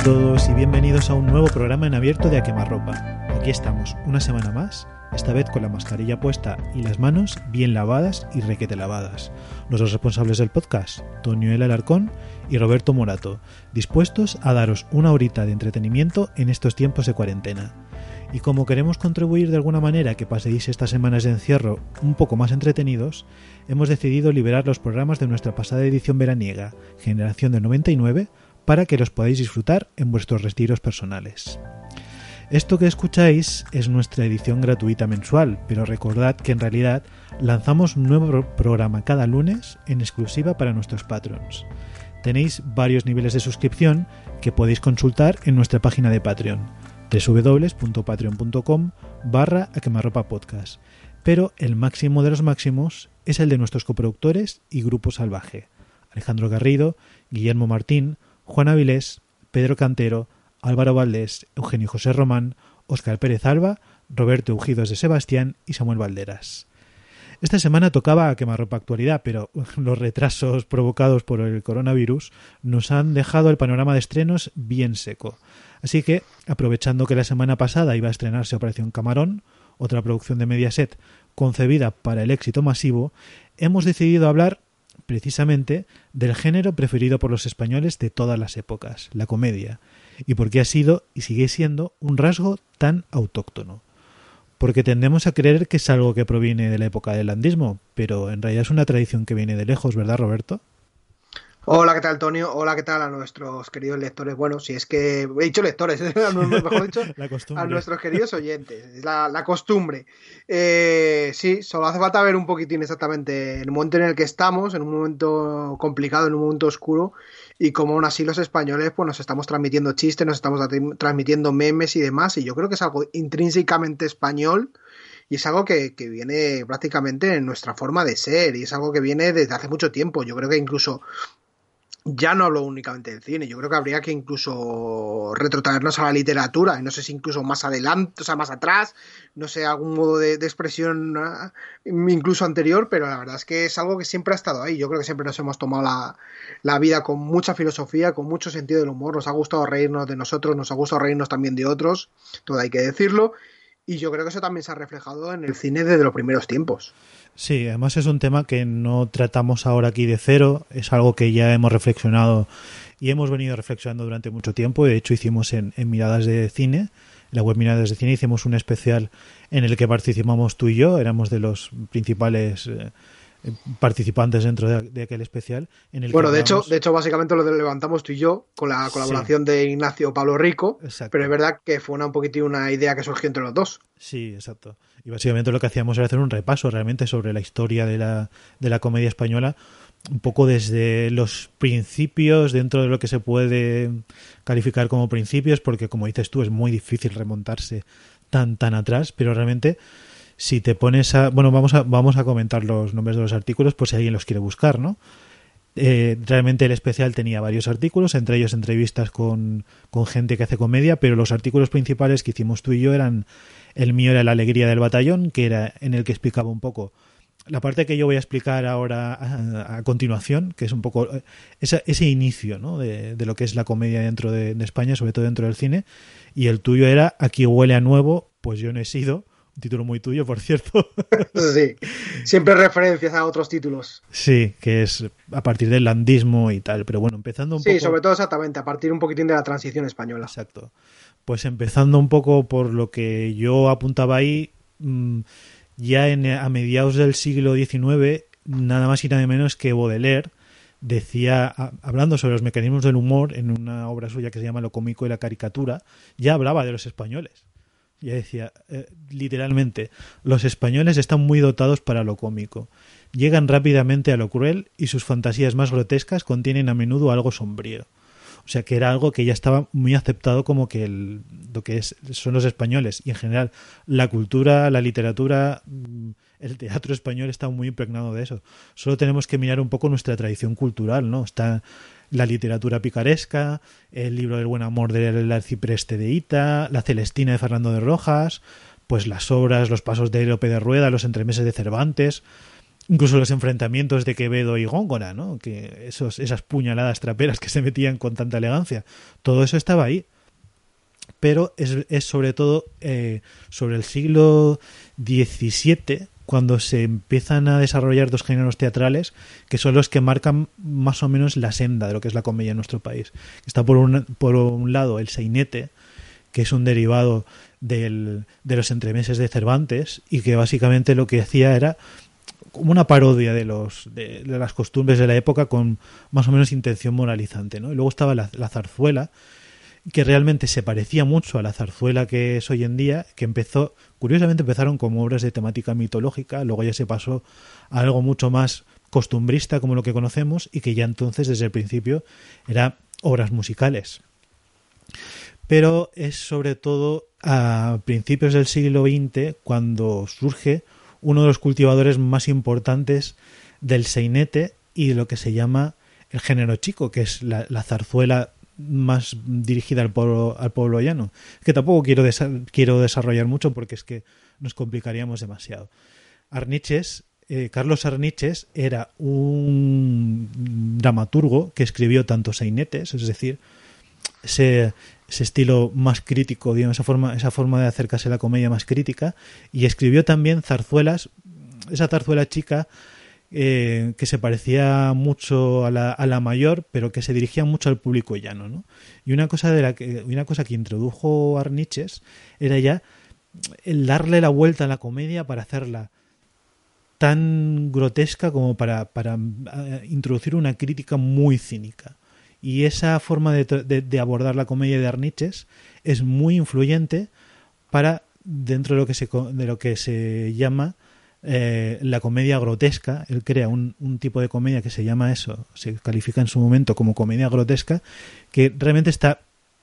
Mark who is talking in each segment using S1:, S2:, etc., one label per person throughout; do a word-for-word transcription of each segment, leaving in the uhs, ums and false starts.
S1: todos y bienvenidos a un nuevo programa en abierto de A Quemarropa. Aquí estamos, una semana más, esta vez con la mascarilla puesta y las manos bien lavadas y requete lavadas. Nuestros responsables del podcast, Tonio El Alarcón y Roberto Morato, dispuestos a daros una horita de entretenimiento en estos tiempos de cuarentena. Y como queremos contribuir de alguna manera a que paséis estas semanas de encierro un poco más entretenidos, hemos decidido liberar los programas de nuestra pasada edición veraniega, Generación del noventa y nueve, para que los podáis disfrutar en vuestros retiros personales. Esto que escucháis es nuestra edición gratuita mensual, pero recordad que en realidad lanzamos un nuevo programa cada lunes en exclusiva para nuestros patrons. Tenéis varios niveles de suscripción que podéis consultar en nuestra página de Patreon, doble u doble u doble u punto patreon punto com barra a quemarropa podcast, pero el máximo de los máximos es el de nuestros coproductores y Grupo Salvaje, Alejandro Garrido, Guillermo Martín, Juan Avilés, Pedro Cantero, Álvaro Valdés, Eugenio José Román, Óscar Pérez Alba, Roberto Eugidos de Sebastián y Samuel Valderas. Esta semana tocaba A Quemarropa Actualidad, pero los retrasos provocados por el coronavirus nos han dejado el panorama de estrenos bien seco. Así que, aprovechando que la semana pasada iba a estrenarse Operación Camarón, otra producción de Mediaset concebida para el éxito masivo, hemos decidido hablar precisamente del género preferido por los españoles de todas las épocas, la comedia, y por qué ha sido y sigue siendo un rasgo tan autóctono. Porque tendemos a creer que es algo que proviene de la época del landismo, pero en realidad es una tradición que viene de lejos, ¿verdad, Roberto?
S2: Hola, ¿qué tal, Antonio? Hola, ¿qué tal a nuestros queridos lectores? Bueno, si es que he dicho lectores, mejor dicho, a nuestros queridos oyentes, es la, la costumbre. Eh, sí, solo hace falta ver un poquitín exactamente el momento en el que estamos, en un momento complicado, en un momento oscuro, y como aún así los españoles pues nos estamos transmitiendo chistes, nos estamos transmitiendo memes y demás, y yo creo que es algo intrínsecamente español. Y es algo que, que viene prácticamente en nuestra forma de ser, y es algo que viene desde hace mucho tiempo. Yo creo que incluso ya no hablo únicamente del cine, yo creo que habría que incluso retrotraernos a la literatura, y no sé si incluso más adelante, o sea, más atrás, no sé, algún modo de, de expresión uh, incluso anterior, pero la verdad es que es algo que siempre ha estado ahí. Yo creo que siempre nos hemos tomado la, la vida con mucha filosofía, con mucho sentido del humor, nos ha gustado reírnos de nosotros, nos ha gustado reírnos también de otros, todo hay que decirlo, y yo creo que eso también se ha reflejado en el cine desde los primeros tiempos.
S1: Sí, además es un tema que no tratamos ahora aquí de cero, es algo que ya hemos reflexionado y hemos venido reflexionando durante mucho tiempo. De hecho, hicimos en, en Miradas de Cine, en la web Miradas de Cine, hicimos un especial en el que participamos tú y yo, éramos de los principales eh, participantes dentro de, de aquel especial. En el
S2: bueno,
S1: que
S2: de
S1: hablamos...
S2: hecho, de hecho, básicamente lo levantamos tú y yo con la colaboración sí. de Ignacio Pablo Rico, exacto. Pero es verdad que fue una, un poquitín una idea que surgió entre los dos.
S1: Sí, exacto. Y básicamente lo que hacíamos era hacer un repaso realmente sobre la historia de la, de la comedia española, un poco desde los principios, dentro de lo que se puede calificar como principios, porque como dices tú, es muy difícil remontarse tan, tan atrás, pero realmente si te pones a... Bueno, vamos a, vamos a comentar los nombres de los artículos por si alguien los quiere buscar, ¿no? Eh, realmente el especial tenía varios artículos, entre ellos entrevistas con, con gente que hace comedia, pero los artículos principales que hicimos tú y yo eran... El mío era La alegría del batallón, que era en el que explicaba un poco la parte que yo voy a explicar ahora a, a continuación, que es un poco esa, ese inicio, ¿no? de, de lo que es la comedia dentro de, de España, sobre todo dentro del cine. Y el tuyo era Aquí huele a nuevo, pues yo no he sido. Un título muy tuyo, por cierto.
S2: Sí, siempre referencias a otros títulos.
S1: Sí, que es a partir del landismo y tal, pero bueno, empezando un
S2: sí,
S1: poco...
S2: Sí, sobre todo exactamente, a partir un poquitín de la transición española.
S1: Exacto. Pues empezando un poco por lo que yo apuntaba ahí, ya en, a mediados del siglo diecinueve, nada más y nada menos que Baudelaire decía, hablando sobre los mecanismos del humor en una obra suya que se llama Lo cómico y la caricatura, ya hablaba de los españoles. Ya decía, eh, literalmente, los españoles están muy dotados para lo cómico. Llegan rápidamente a lo cruel y sus fantasías más grotescas contienen a menudo algo sombrío. O sea, que era algo que ya estaba muy aceptado como que el, lo que es, son los españoles. Y en general, la cultura, la literatura, el teatro español está muy impregnado de eso. Solo tenemos que mirar un poco nuestra tradición cultural, ¿no? Está la literatura picaresca, el libro del buen amor del arcipreste de Ita, la Celestina de Fernando de Rojas, pues las obras, los pasos de Lope de Rueda, los entremeses de Cervantes. incluso los enfrentamientos de Quevedo y Góngora, ¿no? Que esos, esas puñaladas traperas que se metían con tanta elegancia, todo eso estaba ahí. Pero es, es sobre todo eh, sobre el siglo diecisiete cuando se empiezan a desarrollar dos géneros teatrales que son los que marcan más o menos la senda de lo que es la comedia en nuestro país. Está por un, por un lado el sainete, que es un derivado del, de los entremeses de Cervantes y que básicamente lo que hacía era como una parodia de los de, de las costumbres de la época con más o menos intención moralizante, ¿no? Y luego estaba la, la zarzuela, que realmente se parecía mucho a la zarzuela que es hoy en día, que empezó, curiosamente empezaron como obras de temática mitológica, luego ya se pasó a algo mucho más costumbrista como lo que conocemos y que ya entonces desde el principio era obras musicales. Pero es sobre todo a principios del siglo veinte cuando surge uno de los cultivadores más importantes del sainete y de lo que se llama el género chico, que es la, la zarzuela más dirigida al pueblo, al pueblo llano, que tampoco quiero, desa- quiero desarrollar mucho porque es que nos complicaríamos demasiado. Arniches, eh, Carlos Arniches era un dramaturgo que escribió tanto sainetes, es decir, ese, ese estilo más crítico, digamos, esa forma, esa forma de acercarse a la comedia más crítica, y escribió también zarzuelas, esa zarzuela chica Eh, que se parecía mucho a la, a la mayor, pero que se dirigía mucho al público llano, ¿no? Y una cosa de la que una cosa que introdujo Arniches era ya el darle la vuelta a la comedia para hacerla tan grotesca como para, para uh, introducir una crítica muy cínica. Y esa forma de, de, de abordar la comedia de Arniches es muy influyente para dentro de lo que se, de lo que se llama Eh, la comedia grotesca. Él crea un, un tipo de comedia que se llama eso, se califica en su momento como comedia grotesca, que realmente está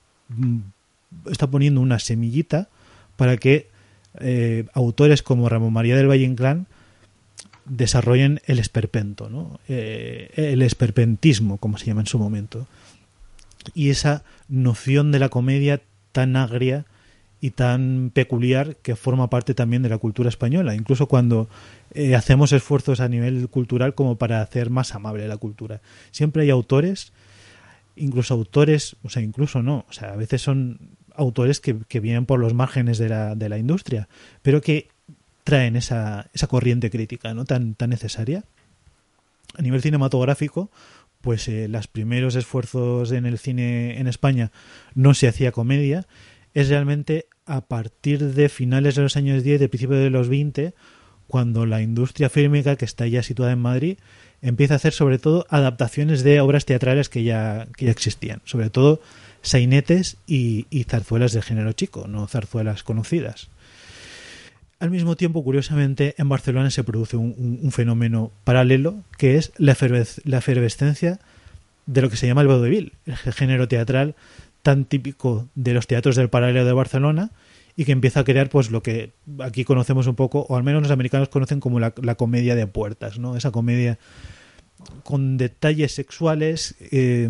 S1: está poniendo una semillita para que eh, autores como Ramón María del Valle Inclán desarrollen el esperpento, ¿no? Eh, el esperpentismo, como se llama en su momento, y esa noción de la comedia tan agria y tan peculiar que forma parte también de la cultura española, incluso cuando eh, hacemos esfuerzos a nivel cultural como para hacer más amable la cultura. Siempre hay autores, incluso autores, o sea, incluso no, o sea, a veces son autores que, que vienen por los márgenes de la, de la industria, pero que traen esa, esa corriente crítica, ¿no? tan, tan necesaria. A nivel cinematográfico, pues eh, los primeros esfuerzos en el cine en España no se hacía comedia. Es realmente a partir de finales de los años diez, de principios de los veinte, cuando la industria fílmica, que está ya situada en Madrid, empieza a hacer sobre todo adaptaciones de obras teatrales que ya, que ya existían, sobre todo sainetes y, y zarzuelas del género chico, no zarzuelas conocidas. Al mismo tiempo, curiosamente, en Barcelona se produce un, un, un fenómeno paralelo, que es la, efervesc- la efervescencia de lo que se llama el vaudeville, el género teatral tan típico de los teatros del paralelo de Barcelona y que empieza a crear pues lo que aquí conocemos un poco, o al menos los americanos conocen como la, la comedia de puertas, ¿no? Esa comedia con detalles sexuales, eh,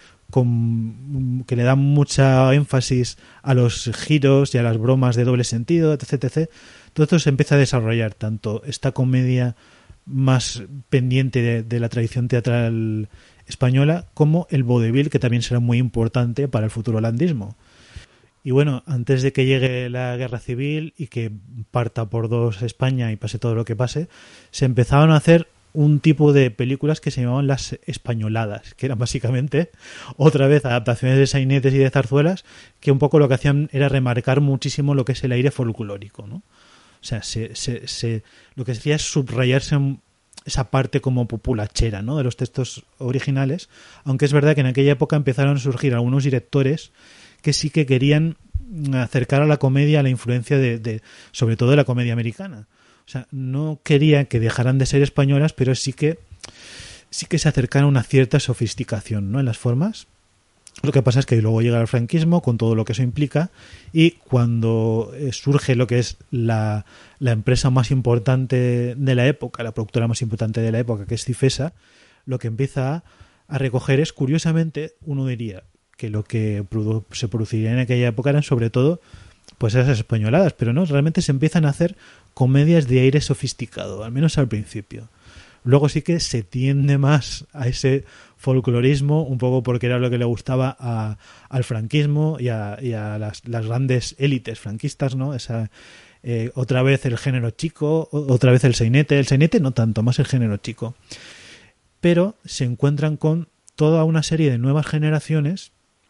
S1: con, que le dan mucha énfasis a los giros y a las bromas de doble sentido, etc, etcétera. Todo esto se empieza a desarrollar, tanto esta comedia más pendiente de, de la tradición teatral española como el vaudeville, que también será muy importante para el futuro holandismo. Y bueno, antes de que llegue la guerra civil y que parta por dos España y pase todo lo que pase, se empezaron a hacer un tipo de películas que se llamaban las españoladas, que eran básicamente otra vez adaptaciones de sainetes y de zarzuelas, que un poco lo que hacían era remarcar muchísimo lo que es el aire folclórico, ¿no? O sea, se, se, se, lo que se hacía es subrayarse un esa parte como populachera, ¿no? De los textos originales, aunque es verdad que en aquella época empezaron a surgir algunos directores que sí que querían acercar a la comedia a la influencia de, de sobre todo de la comedia americana. O sea, no querían que dejaran de ser españolas, pero sí que sí que se acercaron a una cierta sofisticación, ¿no? En las formas. Lo que pasa es que luego llega el franquismo con todo lo que eso implica, y cuando surge lo que es la, la empresa más importante de la época, la productora más importante de la época, que es Cifesa, lo que empieza a, a recoger es, curiosamente, uno diría que lo que produ- se produciría en aquella época eran sobre todo pues esas españoladas, pero no, realmente se empiezan a hacer comedias de aire sofisticado, al menos al principio. Luego sí que se tiende más a ese folclorismo, un poco porque era lo que le gustaba a, al franquismo y a, y a las, las grandes élites franquistas, ¿no? Esa, eh, otra vez el género chico, otra vez el sainete, el sainete no tanto, más el género chico. Pero se encuentran con toda una serie de nuevas generaciones,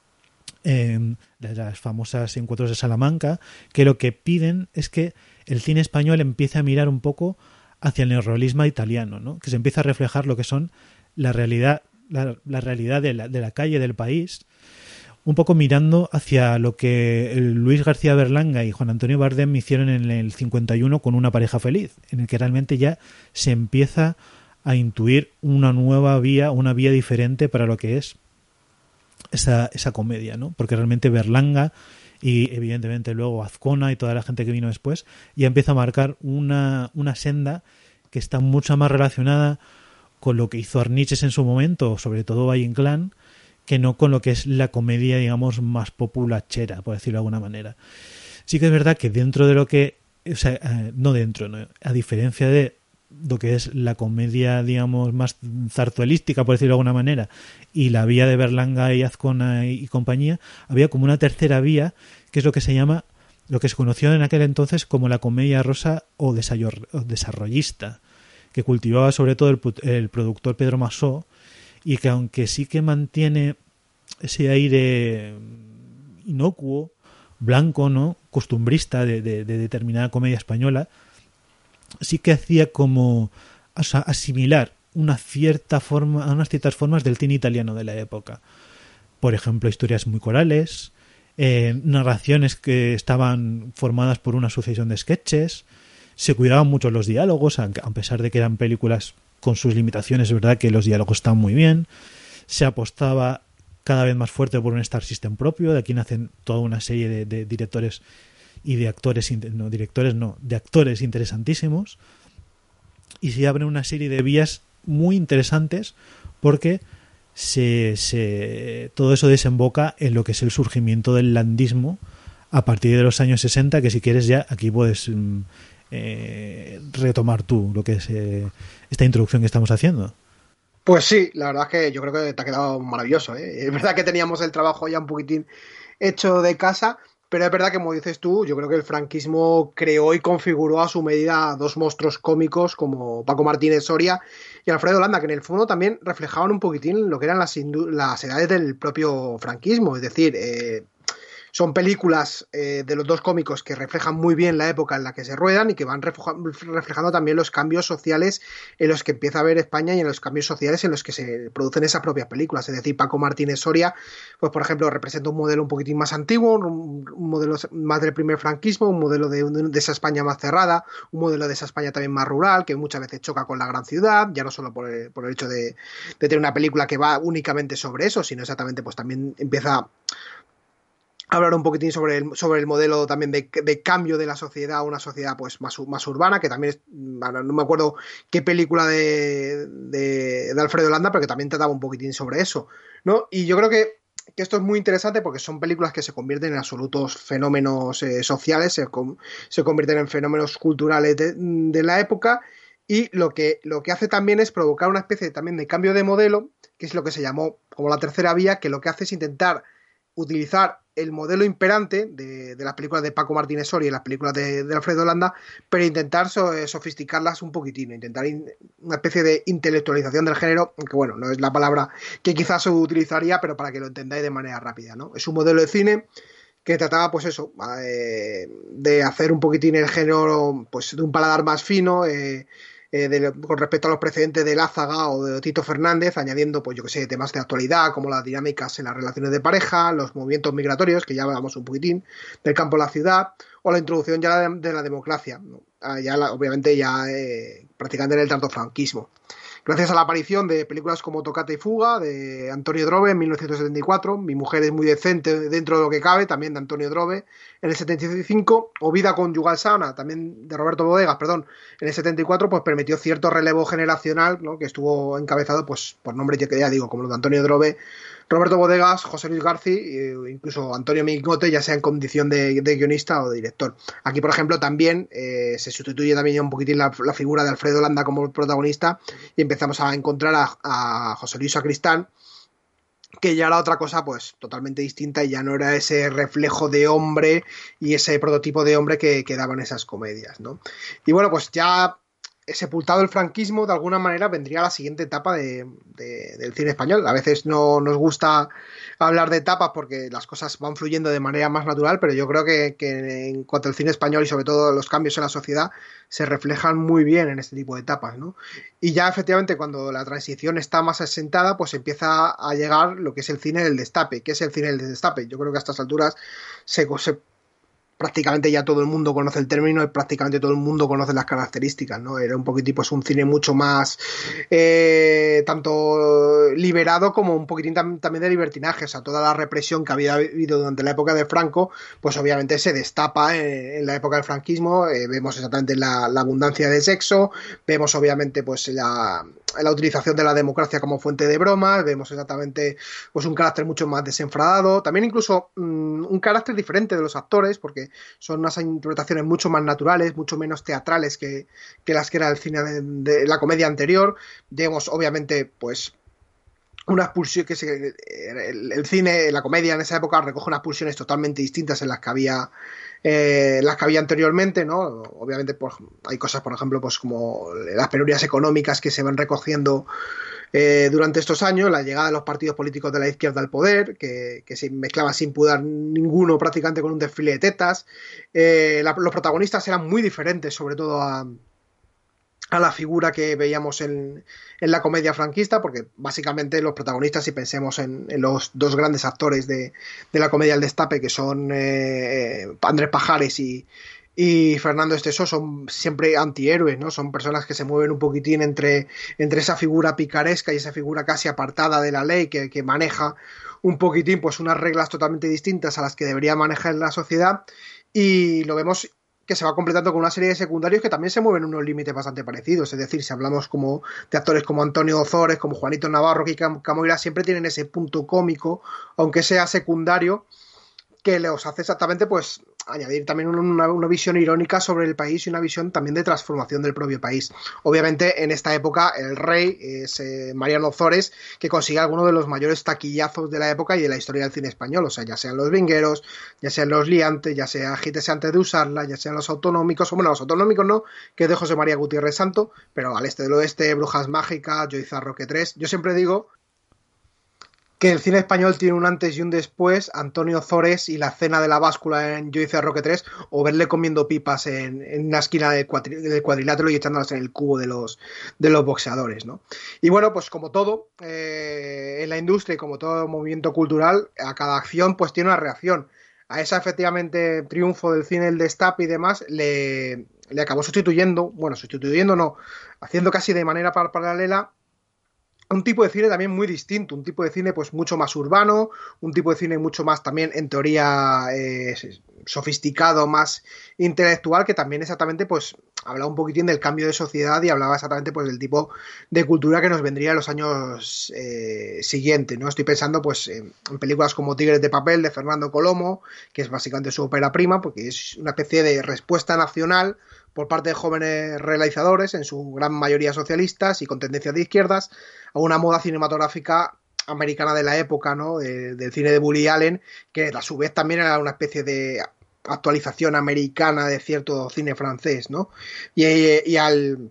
S1: eh, de las famosas encuentros de Salamanca, que lo que piden es que el cine español empiece a mirar un poco hacia el neorrealismo italiano, ¿no? Que se empieza a reflejar lo que son la realidad, la, la realidad de la, de la calle del país, un poco mirando hacia lo que Luis García Berlanga y Juan Antonio Bardem hicieron en el cincuenta y uno con Una pareja feliz, en el que realmente ya se empieza a intuir una nueva vía, una vía diferente para lo que es esa, esa comedia, ¿no? Porque realmente Berlanga y evidentemente luego Azcona y toda la gente que vino después, ya empieza a marcar una, una senda que está mucho más relacionada con lo que hizo Arniches en su momento, sobre todo Valle Inclán, que no con lo que es la comedia, digamos, más populachera, por decirlo de alguna manera. Sí que es verdad que dentro de lo que, o sea, eh, no dentro, ¿no? A diferencia de lo que es la comedia, digamos, más zarzuelística, por decirlo de alguna manera, y la vía de Berlanga y Azcona y, y compañía, había como una tercera vía, que es lo que se llama, lo que se conoció en aquel entonces como la comedia rosa o, desayor, o desarrollista, que cultivaba sobre todo el, el productor Pedro Masó, y que aunque sí que mantiene ese aire inocuo, blanco, ¿no? Costumbrista de, de, de determinada comedia española, sí que hacía como asimilar una cierta forma, unas ciertas formas del cine italiano de la época. Por ejemplo, historias muy corales, eh, narraciones que estaban formadas por una sucesión de sketches, se cuidaban mucho los diálogos, a pesar de que eran películas con sus limitaciones, es verdad que los diálogos están muy bien, se apostaba cada vez más fuerte por un Star System propio, de aquí nacen toda una serie de, de directores y de actores, no, directores no, de actores interesantísimos, y se abren una serie de vías muy interesantes porque se, se todo eso desemboca en lo que es el surgimiento del landismo a partir de los años sesenta, que si quieres ya aquí puedes eh, retomar tú lo que es eh, esta introducción que estamos haciendo.
S2: Pues sí, la verdad es que yo creo que te ha quedado maravilloso, ¿eh? Es verdad que teníamos el trabajo ya un poquitín hecho de casa, pero es verdad que, como dices tú, yo creo que el franquismo creó y configuró a su medida dos monstruos cómicos como Paco Martínez Soria y Alfredo Landa, que en el fondo también reflejaban un poquitín lo que eran las, las edades del propio franquismo. Es decir, eh, son películas eh, de los dos cómicos que reflejan muy bien la época en la que se ruedan y que van reflejando también los cambios sociales en los que empieza a ver España y en los cambios sociales en los que se producen esas propias películas. Es decir, Paco Martínez Soria, pues por ejemplo, representa un modelo un poquitín más antiguo, un, un modelo más del primer franquismo, un modelo de, de esa España más cerrada, un modelo de esa España también más rural, que muchas veces choca con la gran ciudad, ya no solo por el, por el hecho de, de tener una película que va únicamente sobre eso, sino exactamente pues también empieza hablar un poquitín sobre el, sobre el modelo también de, de cambio de la sociedad a una sociedad pues más, más urbana, que también es, no me acuerdo qué película de, de, de Alfredo Landa, pero que también trataba un poquitín sobre eso, ¿no? Y yo creo que, que esto es muy interesante porque son películas que se convierten en absolutos fenómenos eh, sociales, se, se convierten en fenómenos culturales de, de la época, y lo que, lo que hace también es provocar una especie de, también de cambio de modelo, que es lo que se llamó como la tercera vía, que lo que hace es intentar utilizar el modelo imperante de, de las películas de Paco Martínez Soria y las películas de, de Alfredo Landa, pero intentar so, eh, sofisticarlas un poquitín, intentar in, una especie de intelectualización del género, aunque bueno, no es la palabra que quizás se utilizaría, pero para que lo entendáis de manera rápida, ¿no? Es un modelo de cine que trataba, pues eso, eh, de hacer un poquitín el género, pues de un paladar más fino, eh, Eh, de, con respecto a los precedentes de Lázaga o de Tito Fernández, añadiendo, pues yo que sé, temas de actualidad como las dinámicas en las relaciones de pareja, los movimientos migratorios, que ya hablamos un poquitín, del campo a la ciudad, o la introducción ya de, de la democracia, ¿no? ah, ya la, obviamente ya eh, practicando en el tardofranquismo. Gracias a la aparición de películas como Tocata y Fuga, de Antonio Drobe en mil novecientos setenta y cuatro, Mi mujer es muy decente dentro de lo que cabe, también de Antonio Drobe, en el setenta y cinco, o Vida conyugal sana, también de Roberto Bodegas, perdón, en el setenta y cuatro, pues permitió cierto relevo generacional, ¿no? Que estuvo encabezado pues por nombres, ya que ya digo, como los de Antonio Drobe, Roberto Bodegas, José Luis García e incluso Antonio Mingote, ya sea en condición de, de guionista o de director. Aquí, por ejemplo, también eh, se sustituye también un poquitín la, la figura de Alfredo Landa como protagonista y empezamos a encontrar a, a José Luis Sacristán, que ya era otra cosa pues totalmente distinta y ya no era ese reflejo de hombre y ese prototipo de hombre que, que daban esas comedias, ¿no? Y bueno, pues ya sepultado el franquismo, de alguna manera vendría la siguiente etapa de, de, del cine español. A veces no nos gusta hablar de etapas porque las cosas van fluyendo de manera más natural, pero yo creo que, que en cuanto al cine español y sobre todo los cambios en la sociedad se reflejan muy bien en este tipo de etapas, ¿no? Y ya efectivamente cuando la transición está más asentada, pues empieza a llegar lo que es el cine del destape. ¿Qué es el cine del destape? Yo creo que a estas alturas se, se prácticamente ya todo el mundo conoce el término y prácticamente todo el mundo conoce las características, ¿no? Era un poquitín pues un cine mucho más eh, tanto liberado como un poquitín tam- también de libertinaje. O sea, toda la represión que había habido durante la época de Franco, pues obviamente se destapa en, en la época del franquismo. Eh, vemos exactamente la, la abundancia de sexo, vemos obviamente pues la, la utilización de la democracia como fuente de bromas, vemos exactamente pues un carácter mucho más desenfadado, también incluso mmm, un carácter diferente de los actores, porque son unas interpretaciones mucho más naturales, mucho menos teatrales que, que las que era el cine de, de la comedia anterior. Vemos obviamente pues unas pulsiones que se, el, el cine, la comedia en esa época recoge unas pulsiones totalmente distintas en las que había eh, las que había anteriormente, ¿no? Obviamente pues, hay cosas, por ejemplo, pues como las penurias económicas que se van recogiendo eh, durante estos años, la llegada de los partidos políticos de la izquierda al poder, que, que se mezclaba sin pudor ninguno prácticamente con un desfile de tetas. Eh, la, los protagonistas eran muy diferentes, sobre todo a a la figura que veíamos en, en la comedia franquista, porque básicamente los protagonistas, si pensemos en, en los dos grandes actores de, de la comedia del destape, que son eh, Andrés Pajares y, y Fernando Esteso, son siempre antihéroes, ¿no? Son personas que se mueven un poquitín entre, entre esa figura picaresca y esa figura casi apartada de la ley, que, que maneja un poquitín pues unas reglas totalmente distintas a las que debería manejar la sociedad, y lo vemos que se va completando con una serie de secundarios que también se mueven en unos límites bastante parecidos. Es decir, si hablamos como de actores como Antonio Ozores, como Juanito Navarro, Kiki Camoira, siempre tienen ese punto cómico, aunque sea secundario, que les hace exactamente pues añadir también una, una visión irónica sobre el país y una visión también de transformación del propio país. Obviamente en esta época el rey es eh, Mariano Ozores, que consigue algunos de los mayores taquillazos de la época y de la historia del cine español, o sea, ya sean Los Vingueros, ya sean Los Liantes, ya sea Agítese antes de usarla, ya sean Los Autonómicos, o bueno, Los Autonómicos no, que es de José María Gutiérrez Santo, pero Al Este del Oeste, Brujas Mágicas, Joyce Roque tres. Yo siempre digo que el cine español tiene un antes y un después, Antonio Ozores y la cena de la báscula en Joyce Roque tres, o verle comiendo pipas en, en una esquina del, cuadri, del cuadrilátero y echándolas en el cubo de los, de los boxeadores, ¿no? Y bueno, pues como todo eh, en la industria y como todo movimiento cultural, a cada acción pues tiene una reacción. A ese efectivamente triunfo del cine, el destape y demás, le, le acabó sustituyendo, bueno, sustituyendo no, haciendo casi de manera paralela un tipo de cine también muy distinto, un tipo de cine pues mucho más urbano, un tipo de cine mucho más también en teoría eh, sofisticado, más intelectual, que también exactamente pues hablaba un poquitín del cambio de sociedad y hablaba exactamente pues del tipo de cultura que nos vendría en los años eh, siguientes, ¿no? Estoy pensando pues en, en películas como Tigres de Papel de Fernando Colomo, que es básicamente su ópera prima, porque es una especie de respuesta nacional por parte de jóvenes realizadores, en su gran mayoría socialistas y con tendencias de izquierdas, a una moda cinematográfica americana de la época, ¿no? De, del cine de Woody Allen, que a su vez también era una especie de actualización americana de cierto cine francés, ¿no? Y, y al,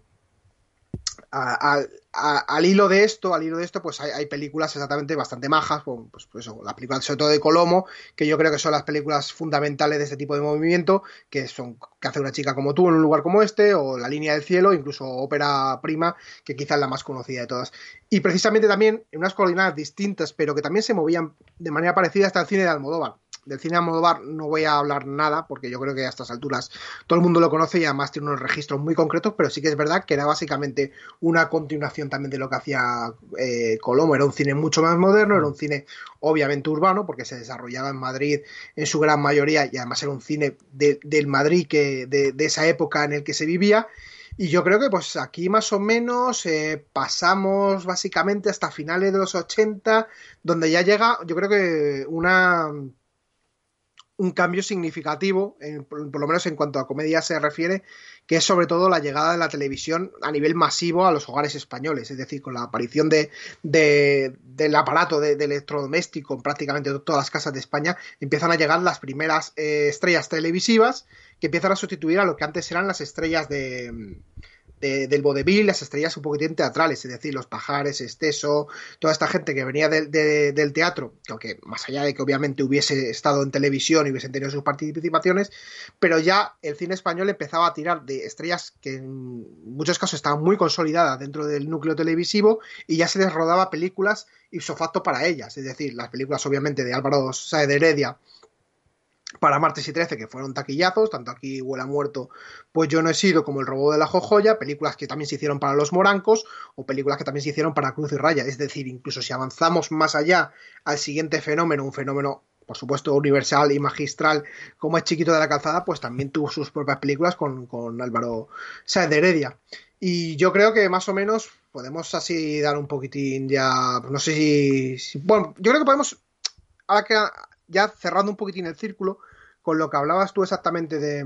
S2: a, a, a, al hilo de esto, al hilo de esto, pues hay, hay películas exactamente bastante majas, pues, pues eso, las películas sobre todo de Colomo, que yo creo que son las películas fundamentales de este tipo de movimiento, que son ¿Qué hace una chica como tú en un lugar como este? O La línea del cielo, incluso Ópera prima, que quizás es la más conocida de todas. Y precisamente también en unas coordenadas distintas, pero que también se movían de manera parecida hasta el cine de Almodóvar. Del cine de Almodóvar no voy a hablar nada, porque yo creo que a estas alturas todo el mundo lo conoce y además tiene unos registros muy concretos, pero sí que es verdad que era básicamente una continuación también de lo que hacía eh, Colomo. Era un cine mucho más moderno, era un cine obviamente urbano, porque se desarrollaba en Madrid en su gran mayoría, y además era un cine de, del Madrid que, de, de esa época en el que se vivía. Y yo creo que pues aquí más o menos eh, pasamos básicamente hasta finales de los ochenta, donde ya llega, yo creo que una un cambio significativo, en, por, por lo menos en cuanto a comedia se refiere, que es sobre todo la llegada de la televisión a nivel masivo a los hogares españoles, es decir, con la aparición de, de, del aparato de, de electrodoméstico en prácticamente todas las casas de España, empiezan a llegar las primeras eh, estrellas televisivas que empiezan a sustituir a lo que antes eran las estrellas de... De, del vodevil, las estrellas un poquitín teatrales, es decir, los Pajares, Esteso, toda esta gente que venía de, de, del teatro, que aunque más allá de que obviamente hubiese estado en televisión y hubiesen tenido sus participaciones, pero ya el cine español empezaba a tirar de estrellas que en muchos casos estaban muy consolidadas dentro del núcleo televisivo y ya se les rodaba películas ipso facto para ellas, es decir, las películas obviamente de Álvaro Sáez de Heredia para Martes y trece, que fueron taquillazos, tanto aquí Huele a Muerto, Pues yo no he sido, como El robo de la jojoya, películas que también se hicieron para Los Morancos, o películas que también se hicieron para Cruz y Raya, es decir, incluso si avanzamos más allá al siguiente fenómeno, un fenómeno, por supuesto, universal y magistral, como es Chiquito de la Calzada, pues también tuvo sus propias películas con, con Álvaro Sáez de Heredia. Y yo creo que más o menos podemos así dar un poquitín ya, no sé si, si bueno, yo creo que podemos, ahora que ya cerrando un poquitín el círculo, con lo que hablabas tú exactamente de,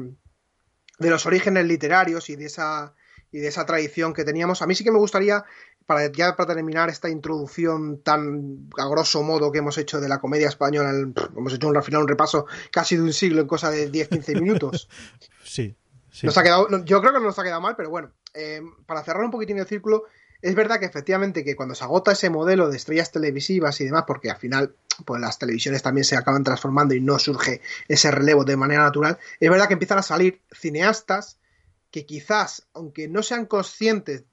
S2: de los orígenes literarios y de esa y de esa tradición que teníamos, a mí sí que me gustaría, para ya para terminar esta introducción tan a grosso modo que hemos hecho de la comedia española, hemos hecho un, al final un repaso casi de un siglo en cosa de diez a quince minutos.
S1: Sí, sí.
S2: Nos ha quedado, yo creo que no nos ha quedado mal, pero bueno, eh, para cerrar un poquitín el círculo, es verdad que efectivamente que cuando se agota ese modelo de estrellas televisivas y demás, porque al final pues las televisiones también se acaban transformando y no surge ese relevo de manera natural, es verdad que empiezan a salir cineastas que quizás, aunque no sean conscientes,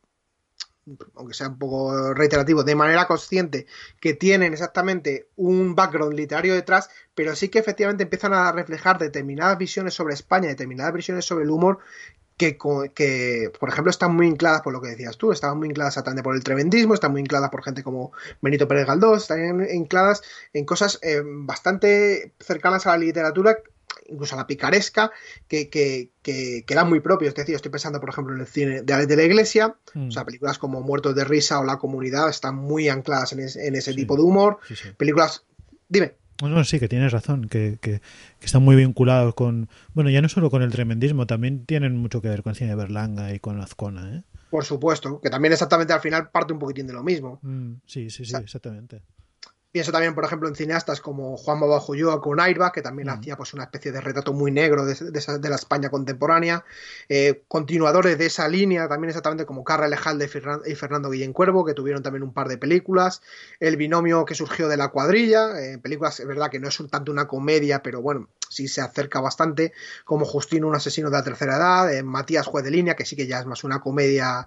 S2: aunque sea un poco reiterativo, de manera consciente, que tienen exactamente un background literario detrás, pero sí que efectivamente empiezan a reflejar determinadas visiones sobre España, determinadas visiones sobre el humor, Que, que, por ejemplo, están muy ancladas por lo que decías tú, estaban muy ancladas también por el tremendismo, están muy ancladas por gente como Benito Pérez Galdós, están ancladas en cosas eh, bastante cercanas a la literatura, incluso a la picaresca, que, que, que, que eran muy propios. Es decir, estoy pensando, por ejemplo, en el cine de Alex de la Iglesia, mm. o sea, películas como Muertos de Risa o La Comunidad están muy ancladas en, es, en ese sí, tipo de humor. Sí, sí. Películas... Dime.
S1: No, sí, que tienes razón, que, que, que están muy vinculados con... Bueno, ya no solo con el tremendismo, también tienen mucho que ver con el cine de Berlanga y con Azcona, ¿eh?
S2: Por supuesto, que también exactamente al final parte un poquitín de lo mismo.
S1: Mm, sí, sí, sí, o sea, exactamente.
S2: Pienso también, por ejemplo, en cineastas como Juan Babajo Ulloa con Airbag, que también mm. hacía pues una especie de retrato muy negro de, de, esa, de la España contemporánea. Eh, continuadores de esa línea, también exactamente como Carra Lejalde y Fernando Guillén Cuervo, que tuvieron también un par de películas. El binomio que surgió de La Cuadrilla, eh, películas, es verdad que no es un, tanto una comedia, pero bueno, sí se acerca bastante, como Justino, un asesino de la tercera edad, eh, Matías Juez de Línea, que sí que ya es más una comedia...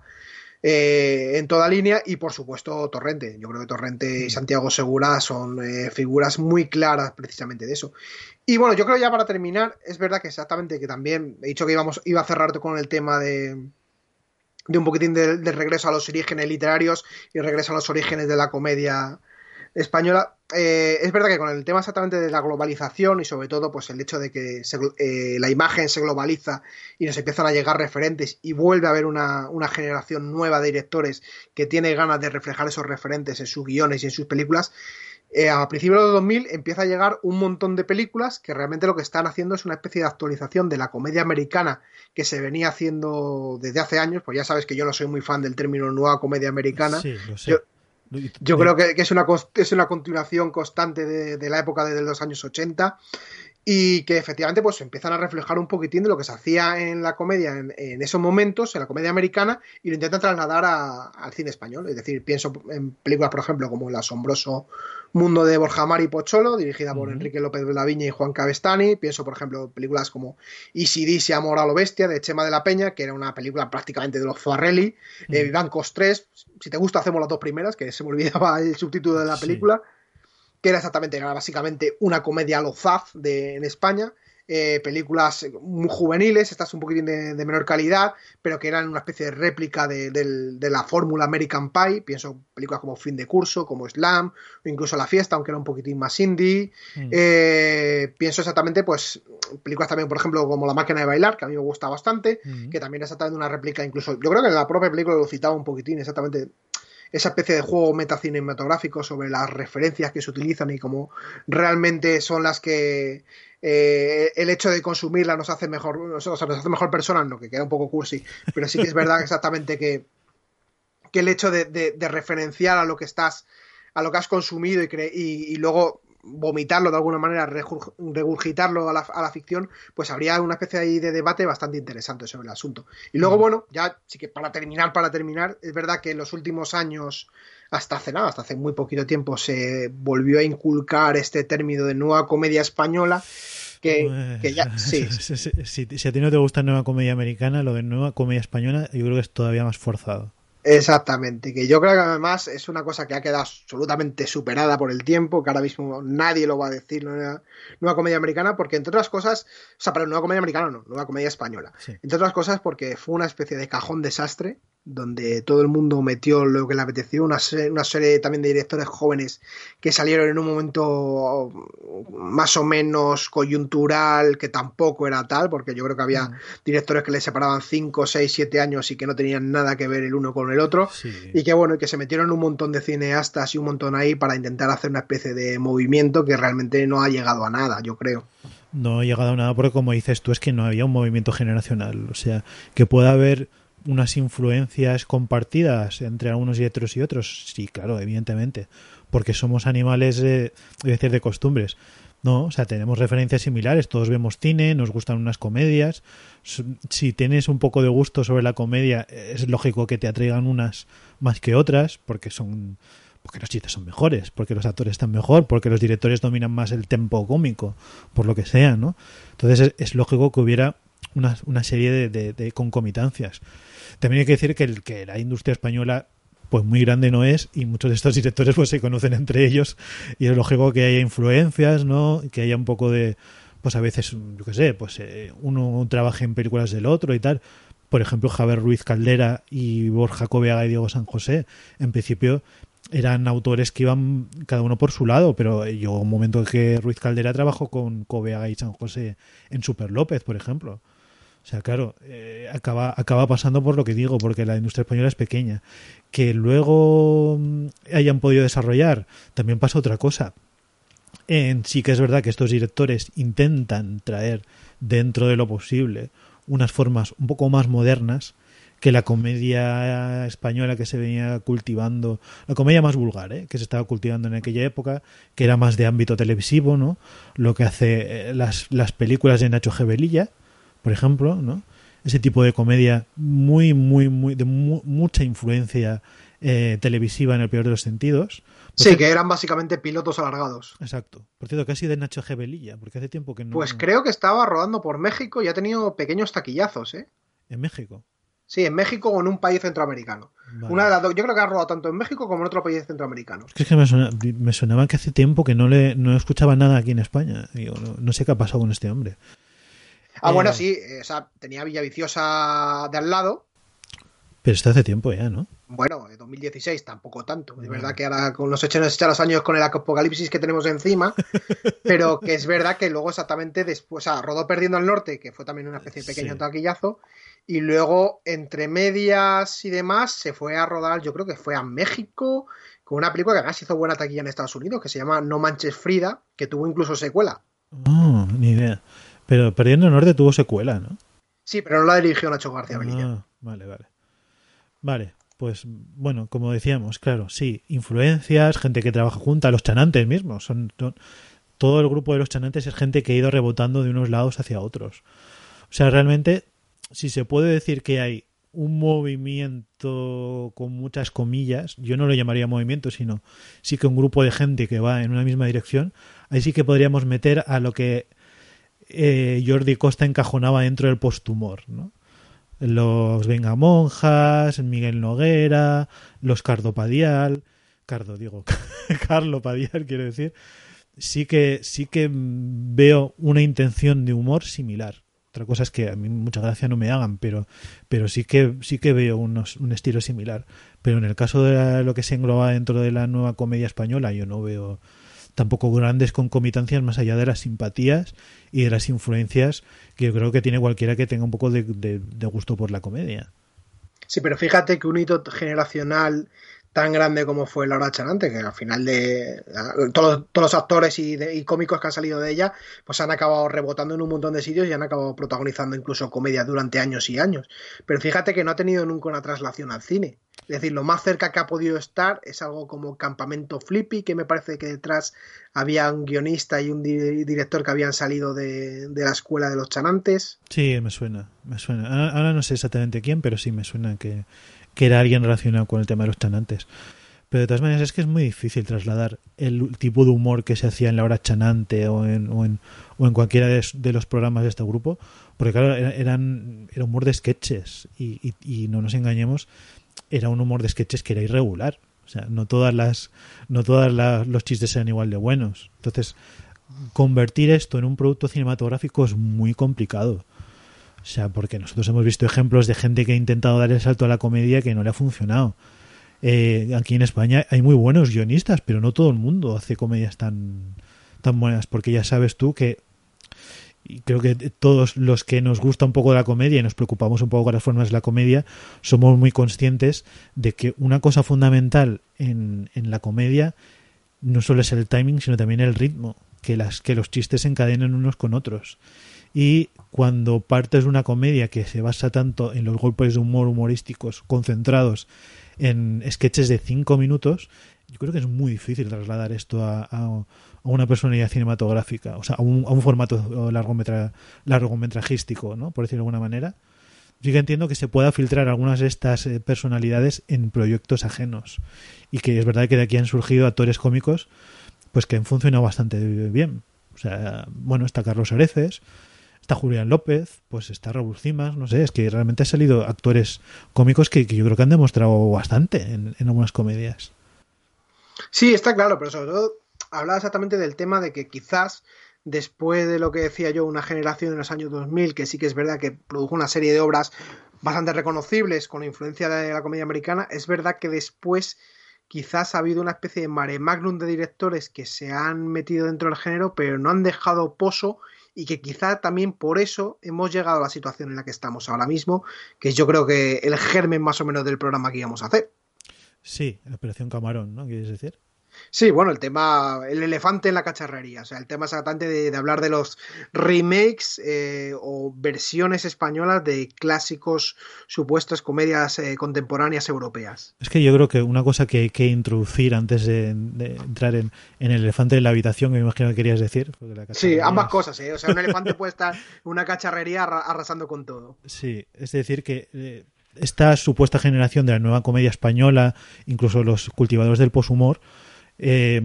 S2: Eh, en toda línea, y por supuesto Torrente. Yo creo que Torrente y Santiago Segura son eh, figuras muy claras precisamente de eso. Y bueno, yo creo ya para terminar, es verdad que exactamente que también he dicho que íbamos, iba a cerrar con el tema de de un poquitín de, de regreso a los orígenes literarios y regreso a los orígenes de la comedia española. Eh, es verdad que con el tema exactamente de la globalización y sobre todo pues el hecho de que se, eh, la imagen se globaliza y nos empiezan a llegar referentes y vuelve a haber una, una generación nueva de directores que tiene ganas de reflejar esos referentes en sus guiones y en sus películas, eh, a principios de los dos mil empieza a llegar un montón de películas que realmente lo que están haciendo es una especie de actualización de la comedia americana que se venía haciendo desde hace años. Pues ya sabes que yo no soy muy fan del término nueva comedia americana.
S1: Sí, lo sé.
S2: Yo, Yo creo que, que es, una, es una continuación constante de, de la época de los años ochenta y que efectivamente pues empiezan a reflejar un poquitín de lo que se hacía en la comedia en, en esos momentos, en la comedia americana, y lo intentan trasladar a, al cine español. Es decir, pienso en películas, por ejemplo, como El asombroso mundo de Borja Mari Pocholo, dirigida por uh-huh. Enrique López de la Viña y Juan Cabestany. Pienso, por ejemplo, películas como Easy Dizzy, Amor a lo Bestia, de Chema de la Peña, que era una película prácticamente de los Farrelly. Uh-huh. eh, Bancos tres, si te gusta hacemos las dos primeras, que se me olvidaba el subtítulo de la película. Sí. Que era exactamente, era básicamente una comedia a lo Zaz de, en España, eh, películas muy juveniles, estas un poquitín de, de menor calidad, pero que eran una especie de réplica de, de, de la fórmula American Pie. Pienso películas como Fin de Curso, como Slam, o incluso La Fiesta, aunque era un poquitín más indie. Mm. Eh, pienso exactamente pues películas también, por ejemplo, como La máquina de bailar, que a mí me gusta bastante, uh-huh. que también es exactamente una réplica, incluso, yo creo que en la propia película lo citaba un poquitín, exactamente esa especie de juego metacinematográfico sobre las referencias que se utilizan y cómo realmente son las que eh, el hecho de consumirla nos hace mejor, o sea, nos hace mejor personas, no, que queda un poco cursi, pero sí que es verdad exactamente que, que el hecho de, de, de referenciar a lo que estás, a lo que has consumido y, cre- y, y luego vomitarlo de alguna manera, regurgitarlo a la, a la ficción, pues habría una especie ahí de debate bastante interesante sobre el asunto. Y luego, bueno, ya sí que para terminar, para terminar, es verdad que en los últimos años, hasta hace nada, hasta hace muy poquito tiempo, se volvió a inculcar este término de nueva comedia española, que, que ya, sí.
S1: Si, si, si a ti no te gusta nueva comedia americana, lo de nueva comedia española yo creo que es todavía más forzado.
S2: Exactamente, que yo creo que además es una cosa que ha quedado absolutamente superada por el tiempo, que ahora mismo nadie lo va a decir, nueva, nueva comedia americana, porque entre otras cosas, o sea, pero nueva comedia americana no, nueva comedia española, sí. Entre otras cosas porque fue una especie de cajón desastre, donde todo el mundo metió lo que le apeteció, una serie, una serie también de directores jóvenes que salieron en un momento más o menos coyuntural, que tampoco era tal, porque yo creo que había mm. directores que les separaban cinco, seis, siete años y que no tenían nada que ver el uno con el otro, sí. Y que bueno, que se metieron un montón de cineastas y un montón ahí para intentar hacer una especie de movimiento que realmente no ha llegado a nada, yo creo.
S1: No ha llegado a nada porque, como dices tú, es que no había un movimiento generacional, o sea, que pueda haber unas influencias compartidas entre algunos y otros y otros, sí, claro, evidentemente, porque somos animales de, de decir, de costumbres. No, o sea, tenemos referencias similares, todos vemos cine, nos gustan unas comedias. Si tienes un poco de gusto sobre la comedia, es lógico que te atraigan unas más que otras, porque son porque los chistes son mejores, porque los actores están mejor, porque los directores dominan más el tempo cómico, por lo que sea, ¿no? Entonces es, es lógico que hubiera una, una serie de, de, de concomitancias. También hay que decir que, el, que la industria española pues muy grande no es, y muchos de estos directores pues se conocen entre ellos, y es lógico que haya influencias, ¿no? Que haya un poco de, pues a veces, yo qué sé, pues eh, uno trabaje en películas del otro y tal. Por ejemplo, Javier Ruiz Caldera y Borja Coveaga y Diego San José, en principio eran autores que iban cada uno por su lado, pero llegó un momento en que Ruiz Caldera trabajó con Coveaga y San José en Super López, por ejemplo. O sea, claro, eh, acaba, acaba pasando por lo que digo, porque la industria española es pequeña. Que luego hayan podido desarrollar, también pasa otra cosa. En, sí que es verdad que estos directores intentan traer dentro de lo posible unas formas un poco más modernas que la comedia española que se venía cultivando, la comedia más vulgar, ¿eh? Que se estaba cultivando en aquella época, que era más de ámbito televisivo, ¿no? Lo que hace las, las películas de Nacho Gevelilla, por ejemplo, ¿no? Ese tipo de comedia muy, muy, muy, de mu- mucha influencia eh, televisiva en el peor de los sentidos.
S2: Por sí, cierto, que eran básicamente pilotos alargados.
S1: Exacto. Por cierto, casi de Nacho Gevelilla, porque hace tiempo que no...
S2: Pues creo que estaba rodando por México y ha tenido pequeños taquillazos, ¿eh?
S1: ¿En México?
S2: Sí, en México o en un país centroamericano. Vale. Una de las dos, yo creo que ha rodado tanto en México como en otro país centroamericano.
S1: Es que me, suena, me sonaba que hace tiempo que no le no escuchaba nada aquí en España. Digo, no, no sé qué ha pasado con este hombre.
S2: Ah, eh, bueno, sí, eh, o sea, tenía Villaviciosa de al lado.
S1: Pero esto hace tiempo ya, ¿no?
S2: Bueno, en dos mil dieciséis tampoco tanto. Es bueno. verdad que ahora con los echan los años con el apocalipsis que tenemos encima, pero que es verdad que luego exactamente después, o sea, rodó Perdiendo al Norte, que fue también una especie de pequeño sí. taquillazo, y luego entre medias y demás se fue a rodar, yo creo que fue a México, con una película que además hizo buena taquilla en Estados Unidos, que se llama No Manches Frida, que tuvo incluso secuela.
S1: Oh, ni idea. Pero Perdiendo el Norte tuvo secuela, ¿no?
S2: Sí, pero no la dirigió Nacho García Belilla.
S1: Ah, vale, vale. Vale, pues bueno, como decíamos, claro, sí, influencias, gente que trabaja junta, los chanantes mismos. Son, son, todo el grupo de los chanantes es gente que ha ido rebotando de unos lados hacia otros. O sea, realmente, si se puede decir que hay un movimiento con muchas comillas, yo no lo llamaría movimiento, sino sí que un grupo de gente que va en una misma dirección, ahí sí que podríamos meter a lo que eh, Jordi Costa encajonaba dentro del posthumor, ¿no? Los Vengamonjas, Miguel Noguera, los Cardo Padial, Cardo digo, Carlo Padial quiero decir, sí que sí que veo una intención de humor similar. Otra cosa es que a mí mucha gracia no me hagan, pero pero sí que sí que veo unos, un estilo similar. Pero en el caso de lo que se engloba dentro de la nueva comedia española, yo no veo tampoco grandes concomitancias más allá de las simpatías y de las influencias que yo creo que tiene cualquiera que tenga un poco de, de, de gusto por la comedia.
S2: Sí, pero fíjate que un hito generacional tan grande como fue Laura Chanante, que al final de todos, todos los actores y, de, y cómicos que han salido de ella, pues han acabado rebotando en un montón de sitios y han acabado protagonizando incluso comedias durante años y años. Pero fíjate que no ha tenido nunca una traslación al cine. Es decir, lo más cerca que ha podido estar es algo como Campamento Flippy, que me parece que detrás había un guionista y un di- director que habían salido de, de la escuela de los Chanantes.
S1: Sí, me suena, me suena. Ahora, ahora no sé exactamente quién, pero sí me suena que... que era alguien relacionado con el tema de los chanantes. Pero de todas maneras es que es muy difícil trasladar el tipo de humor que se hacía en La Hora Chanante o en, o en, o en cualquiera de, de los programas de este grupo, porque claro, eran, era humor de sketches y, y, y no nos engañemos, era un humor de sketches que era irregular. O sea, no todas las no todas las, los chistes eran igual de buenos. Entonces, convertir esto en un producto cinematográfico es muy complicado. O sea, porque nosotros hemos visto ejemplos de gente que ha intentado dar el salto a la comedia que no le ha funcionado. Eh, aquí en España hay muy buenos guionistas, pero no todo el mundo hace comedias tan, tan buenas, porque ya sabes tú que y creo que todos los que nos gusta un poco la comedia y nos preocupamos un poco con las formas de la comedia, somos muy conscientes de que una cosa fundamental en, en la comedia no solo es el timing, sino también el ritmo, que, las, que los chistes se encadenen unos con otros. Y cuando partes de una comedia que se basa tanto en los golpes de humor humorísticos concentrados en sketches de cinco minutos, yo creo que es muy difícil trasladar esto a, a, a una personalidad cinematográfica, o sea, a un, a un formato largometra, largometrajístico, ¿no? Por decirlo de alguna manera. Yo que entiendo que se pueda filtrar algunas de estas eh, personalidades en proyectos ajenos y que es verdad que de aquí han surgido actores cómicos pues que han funcionado bastante bien. O sea, bueno, está Carlos Areces, está Julián López, pues está Raúl Cimas, no sé, es que realmente han salido actores cómicos que, que yo creo que han demostrado bastante en, en algunas comedias.
S2: Sí, está claro, pero sobre todo hablaba exactamente del tema de que quizás después de lo que decía yo, una generación en los años dos mil, que sí que es verdad que produjo una serie de obras bastante reconocibles con la influencia de la comedia americana, es verdad que después quizás ha habido una especie de mare magnum de directores que se han metido dentro del género, pero no han dejado pozo y que quizá también por eso hemos llegado a la situación en la que estamos ahora mismo, que es yo creo que el germen más o menos del programa que íbamos a hacer.
S1: Sí, la Operación Camarón, ¿no? ¿Quieres decir?
S2: Sí, bueno, el tema, el elefante en la cacharrería, o sea, el tema exactamente de, de hablar de los remakes eh, o versiones españolas de clásicos supuestas comedias eh, contemporáneas europeas.
S1: Es que yo creo que una cosa que hay que introducir antes de, de entrar en, en el elefante de la habitación, que me imagino que querías decir. La
S2: sí, ambas es... cosas, ¿eh? O sea, un elefante puede estar en una cacharrería arrasando con todo.
S1: Sí, es decir que... Eh, esta supuesta generación de la nueva comedia española, incluso los cultivadores del poshumor, eh,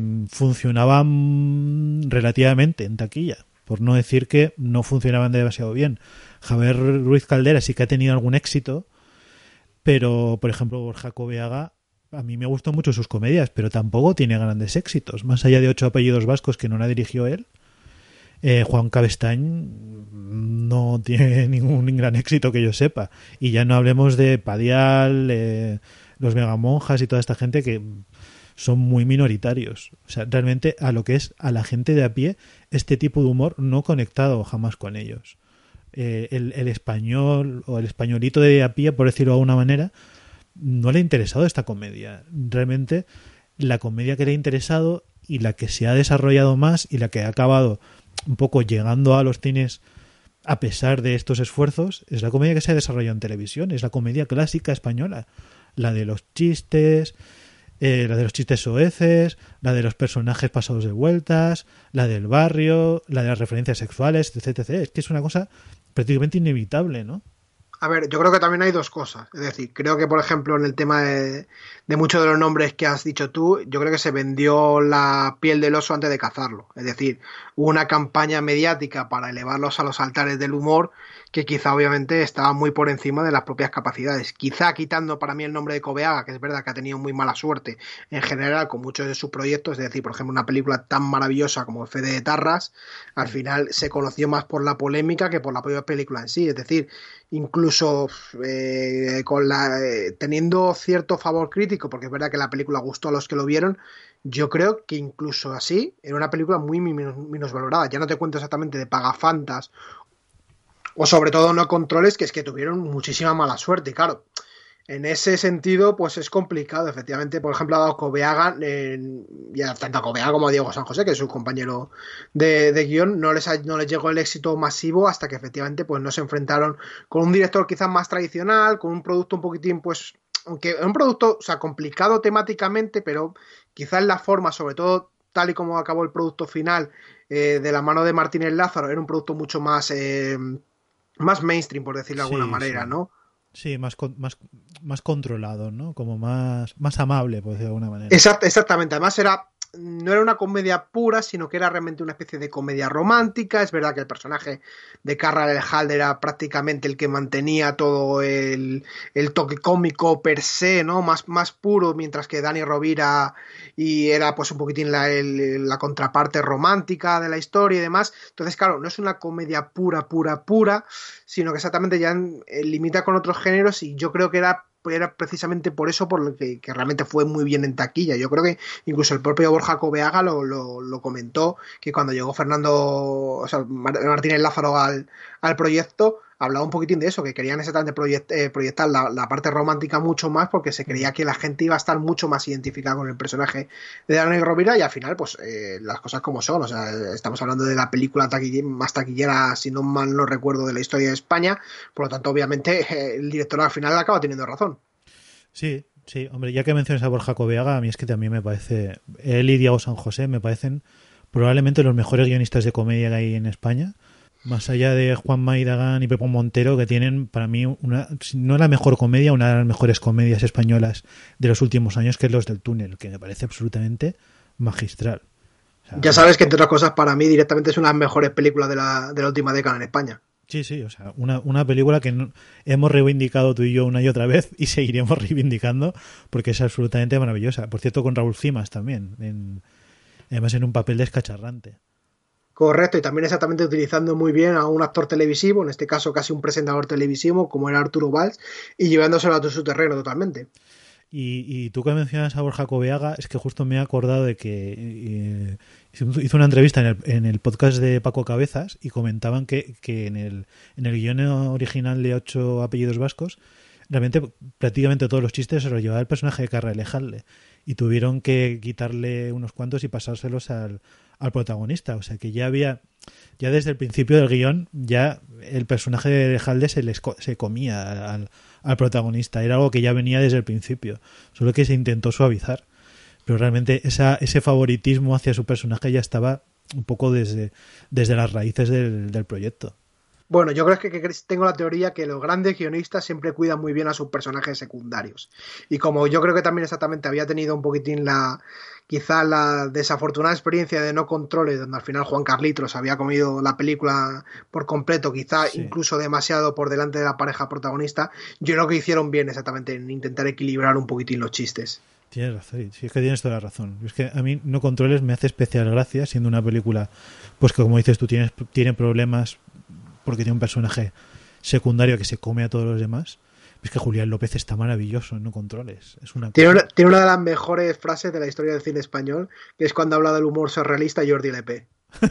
S1: funcionaban relativamente en taquilla, por no decir que no funcionaban demasiado bien. Javier Ruiz Caldera sí que ha tenido algún éxito, pero por ejemplo Borja Coveaga, a mí me gustan mucho sus comedias, pero tampoco tiene grandes éxitos, más allá de Ocho apellidos vascos que no la dirigió él. Eh, Juan Cabestañ no tiene ningún gran éxito que yo sepa, y ya no hablemos de Padial, eh, los Megamonjas y toda esta gente que son muy minoritarios. O sea, realmente a lo que es a la gente de a pie, este tipo de humor no conectado jamás con ellos. Eh, el, el español o el españolito de a pie, por decirlo de alguna manera, no le ha interesado esta comedia. Realmente la comedia que le ha interesado y la que se ha desarrollado más y la que ha acabado un poco llegando a los cines a pesar de estos esfuerzos es la comedia que se ha desarrollado en televisión, es la comedia clásica española, la de los chistes, eh, la de los chistes soeces, la de los personajes pasados de vueltas, la del barrio, la de las referencias sexuales, etcétera, etcétera. Es que es una cosa prácticamente inevitable, ¿no?
S2: A ver, yo creo que también hay dos cosas. Es decir, creo que, por ejemplo, en el tema de, de muchos de los nombres que has dicho tú, yo creo que se vendió la piel del oso antes de cazarlo. Es decir, hubo una campaña mediática para elevarlos a los altares del humor que quizá obviamente estaba muy por encima de las propias capacidades. Quizá quitando para mí el nombre de Coveaga, que es verdad que ha tenido muy mala suerte en general con muchos de sus proyectos, es decir, por ejemplo, una película tan maravillosa como Fede de Tarras, al final se conoció más por la polémica que por la propia película en sí. Es decir, incluso incluso eh, con la eh, teniendo cierto favor crítico, porque es verdad que la película gustó a los que lo vieron, yo creo que incluso así era una película muy minusvalorada. Ya no te cuento exactamente de pagafantas o sobre todo no controles, que es que tuvieron muchísima mala suerte, y claro, en ese sentido, pues es complicado, efectivamente. Por ejemplo, a Cobeaga, eh, ya tanto a Cobeaga como a Diego San José, que es su compañero de, de guión, no les, no les llegó el éxito masivo hasta que efectivamente pues no se enfrentaron con un director quizás más tradicional, con un producto un poquitín, pues, aunque es un producto, o sea, complicado temáticamente, pero quizás la forma, sobre todo tal y como acabó el producto final, eh, de la mano de Martínez Lázaro, era un producto mucho más, eh, más mainstream, por decirlo de alguna
S1: Sí,
S2: manera,
S1: sí.
S2: ¿no?
S1: Sí, más, con, más, más controlado, ¿no? Como más, más amable, por decirlo de alguna manera.
S2: Exact, exactamente, además era no era una comedia pura, sino que era realmente una especie de comedia romántica. Es verdad que el personaje de Carral el Halde era prácticamente el que mantenía todo el, el toque cómico per se, ¿no? Más, más puro, mientras que Dani Rovira y era pues un poquitín la, el, la contraparte romántica de la historia y demás. Entonces, claro, no es una comedia pura, pura, pura, sino que exactamente ya eh, limita con otros géneros, y yo creo que era era precisamente por eso por lo que, que realmente fue muy bien en taquilla. Yo creo que incluso el propio Borja Cobeaga lo, lo, lo comentó, que cuando llegó Fernando, o sea, Martínez Lázaro al, al proyecto, hablaba un poquitín de eso, que querían exactamente proyect, eh, proyectar la, la parte romántica mucho más, porque se creía que la gente iba a estar mucho más identificada con el personaje de Dani Rovira, y al final, pues, eh, las cosas como son. O sea, estamos hablando de la película taquillera, más taquillera, si no mal no recuerdo, de la historia de España. Por lo tanto, obviamente, eh, el director al final acaba teniendo razón.
S1: Sí, sí, hombre, ya que mencionas a Borja Cobeaga, a mí es que también me parece, él y Diego San José me parecen probablemente los mejores guionistas de comedia que hay en España, más allá de Juan Maidagán y Pepo Montero, que tienen para mí una, no la mejor comedia, una de las mejores comedias españolas de los últimos años, que es Los del Túnel, que me parece absolutamente magistral.
S2: O sea, ya sabes que, entre otras cosas, para mí directamente es una de las mejores películas de la, de la última década en España.
S1: Sí, sí, o sea, una, una película que no, hemos reivindicado tú y yo una y otra vez, y seguiremos reivindicando, porque es absolutamente maravillosa. Por cierto, con Raúl Cimas también, en, además en un papel descacharrante.
S2: Correcto, y también exactamente utilizando muy bien a un actor televisivo, en este caso casi un presentador televisivo, como era Arturo Valls, y llevándoselo a todo su terreno totalmente.
S1: Y, y tú que mencionas a Borja Cobeaga, es que justo me he acordado de que eh, hizo una entrevista en el, en el podcast de Paco Cabezas, y comentaban que, que en el, en el guion original de Ocho apellidos vascos, realmente prácticamente todos los chistes se los llevaba el personaje de Carra Elejalde, y tuvieron que quitarle unos cuantos y pasárselos al, al protagonista. O sea que ya había, ya desde el principio del guión, ya el personaje de Elejalde se, les, se comía al, al protagonista. Era algo que ya venía desde el principio, solo que se intentó suavizar. Pero realmente esa, ese favoritismo hacia su personaje ya estaba un poco desde, desde las raíces del, del proyecto.
S2: Bueno, yo creo que, que tengo la teoría que los grandes guionistas siempre cuidan muy bien a sus personajes secundarios. Y como yo creo que también exactamente había tenido un poquitín la, quizá la desafortunada experiencia de No Controles, donde al final Juan Carlitos había comido la película por completo, quizá sí, incluso demasiado por delante de la pareja protagonista, yo creo que hicieron bien exactamente en intentar equilibrar un poquitín los chistes.
S1: Tienes razón, sí, es que tienes toda la razón. Es que a mí No Controles me hace especial gracia, siendo una película, pues que como dices tú, tienes, tiene problemas porque tiene un personaje secundario que se come a todos los demás. Es que Julián López está maravilloso en No Controles. Es una
S2: tiene, una, tiene una de las mejores frases de la historia del cine español, que es cuando habla del humor surrealista Jordi Lepé.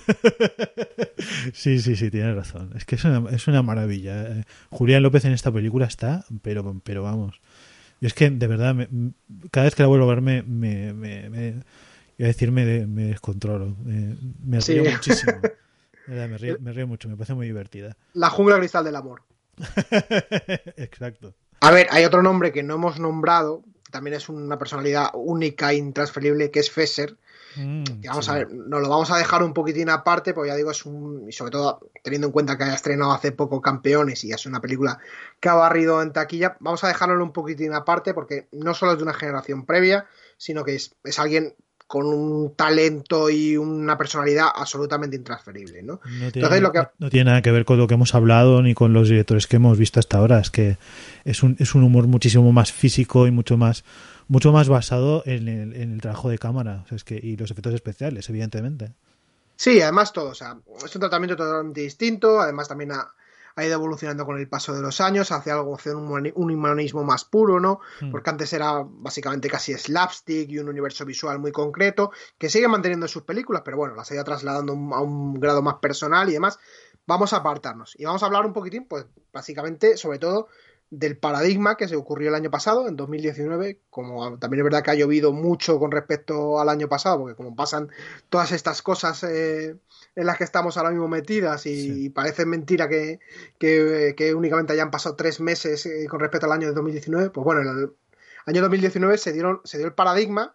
S1: Sí, sí, sí, tienes razón. Es que es una, es una maravilla. Julián López en esta película está, pero, pero vamos. Y es que, de verdad, me, cada vez que la vuelvo a ver, me, me, me, me iba a decir, me, me descontrolo. Me, me río sí. muchísimo. Me río, me río mucho, me parece muy divertida.
S2: La jungla cristal del amor.
S1: Exacto.
S2: A ver, hay otro nombre que no hemos nombrado, que también es una personalidad única e intransferible, que es Fesser. Mm, que vamos sí. a ver, nos lo vamos a dejar un poquitín aparte, porque ya digo, es un. Y sobre todo teniendo en cuenta que haya estrenado hace poco Campeones y es una película que ha barrido en taquilla, vamos a dejarlo un poquitín aparte, porque no solo es de una generación previa, sino que es, es alguien con un talento y una personalidad absolutamente intransferible, ¿no?
S1: No tiene, Entonces, lo que... no, no tiene nada que ver con lo que hemos hablado ni con los directores que hemos visto hasta ahora. Es que es un, es un humor muchísimo más físico y mucho más mucho más basado en el, en el trabajo de cámara, o sea, es que, y los efectos especiales, evidentemente.
S2: Sí, además todo, o sea, es un tratamiento totalmente distinto. Además también ha, ha ido evolucionando con el paso de los años hacia algo, hacia un, un humanismo más puro, ¿no? Mm. Porque antes era básicamente casi slapstick y un universo visual muy concreto, que sigue manteniendo en sus películas, pero bueno, las ha ido trasladando a un grado más personal y demás. Vamos a apartarnos y vamos a hablar un poquitín, pues básicamente, sobre todo, del paradigma que se ocurrió el año pasado, en dos mil diecinueve, como también es verdad que ha llovido mucho con respecto al año pasado, porque como pasan todas estas cosas eh, en las que estamos ahora mismo metidas y, sí. y parece mentira que, que, que únicamente hayan pasado tres meses eh, con respecto al año de dos mil diecinueve, pues bueno, en el año dos mil diecinueve se, dieron, se dio el paradigma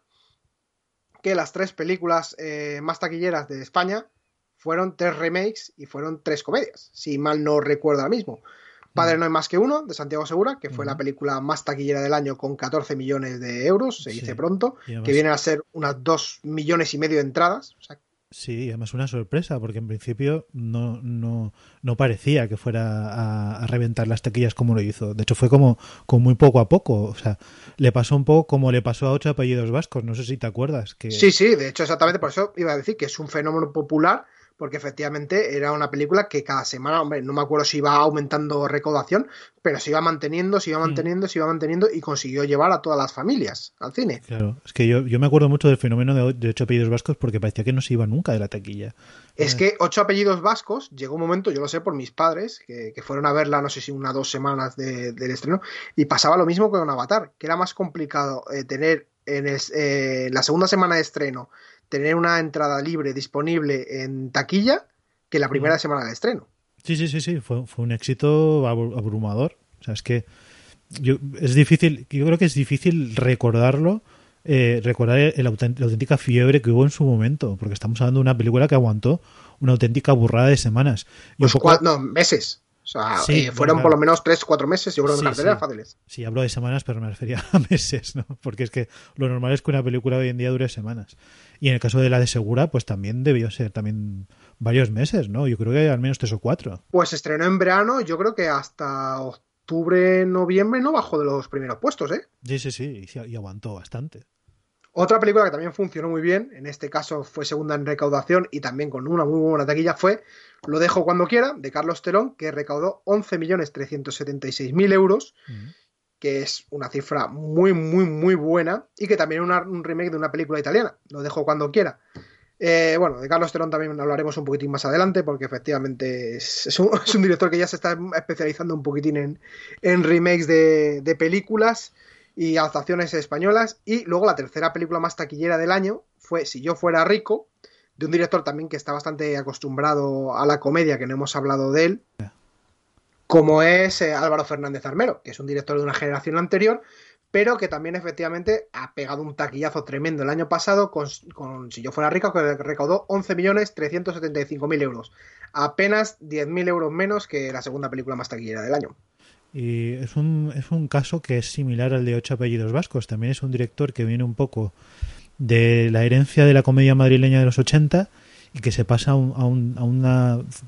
S2: que las tres películas eh, más taquilleras de España fueron tres remakes y fueron tres comedias, si mal no recuerdo ahora mismo. Padre no hay más que uno, de Santiago Segura, que fue uh-huh. la película más taquillera del año con catorce millones de euros, se sí. dice pronto, además, que vienen a ser unas dos millones y medio de entradas. O sea,
S1: sí, además una sorpresa, porque en principio no, no, no parecía que fuera a, a reventar las taquillas como lo hizo. De hecho, fue como, como muy poco a poco. O sea, le pasó un poco como le pasó a Ocho apellidos vascos, no sé si te acuerdas. Que...
S2: Sí, sí, de hecho, exactamente por eso iba a decir que es un fenómeno popular, porque efectivamente era una película que cada semana, hombre, no me acuerdo si iba aumentando recaudación, pero se iba manteniendo, se iba manteniendo, mm. se iba manteniendo y consiguió llevar a todas las familias al cine.
S1: Claro, es que yo, yo me acuerdo mucho del fenómeno de, de Ocho apellidos vascos porque parecía que no se iba nunca de la taquilla.
S2: Es que Ocho apellidos vascos, llegó un momento, yo lo sé por mis padres, que, que fueron a verla, no sé si una o dos semanas de, del estreno, y pasaba lo mismo con Avatar, que era más complicado eh, tener en el, eh, la segunda semana de estreno tener una entrada libre disponible en taquilla que la primera mm. semana de estreno.
S1: Sí, sí, sí, sí, fue, fue un éxito abrumador. O sea, es que yo, es difícil, yo creo que es difícil recordarlo, eh, recordar el autent- la auténtica fiebre que hubo en su momento, porque estamos hablando de una película que aguantó una auténtica burrada de semanas. Y
S2: pues
S1: poco...
S2: cua- no, meses. O sea, sí, eh, fueron claro. por lo menos tres, cuatro meses, yo creo, sí, en cartelera
S1: sí.
S2: fáciles.
S1: Sí, hablo de semanas, pero me refería a meses, ¿no? Porque es que lo normal es que una película hoy en día dure semanas. Y en el caso de la de Segura, pues también debió ser también varios meses, ¿no? Yo creo que al menos tres o cuatro.
S2: Pues se estrenó en verano, yo creo que hasta octubre, noviembre no bajó de los primeros puestos, ¿eh?
S1: Sí, sí, sí, y, y aguantó bastante.
S2: Otra película que también funcionó muy bien, en este caso fue segunda en recaudación y también con una muy buena taquilla, fue Lo dejo cuando quiera, de Carlos Terón, que recaudó once millones trescientos setenta y seis mil euros, uh-huh. que es una cifra muy, muy, muy buena, y que también es una, un remake de una película italiana, Lo dejo cuando quiera. Eh, bueno, de Carlos Terón también hablaremos un poquitín más adelante, porque efectivamente es, es, un, es un director que ya se está especializando un poquitín en, en remakes de, de películas y adaptaciones españolas. Y luego la tercera película más taquillera del año fue Si yo fuera rico, de un director también que está bastante acostumbrado a la comedia, que no hemos hablado de él, como es eh, Álvaro Fernández Armero, que es un director de una generación anterior, pero que también efectivamente ha pegado un taquillazo tremendo el año pasado con, con Si yo fuera rico, que recaudó once millones trescientos setenta y cinco mil euros, apenas diez mil euros menos que la segunda película más taquillera del año.
S1: Y es un, es un caso que es similar al de Ocho apellidos vascos. También es un director que viene un poco de la herencia de la comedia madrileña de los ochenta y que se pasa a, un, a, un, a, una,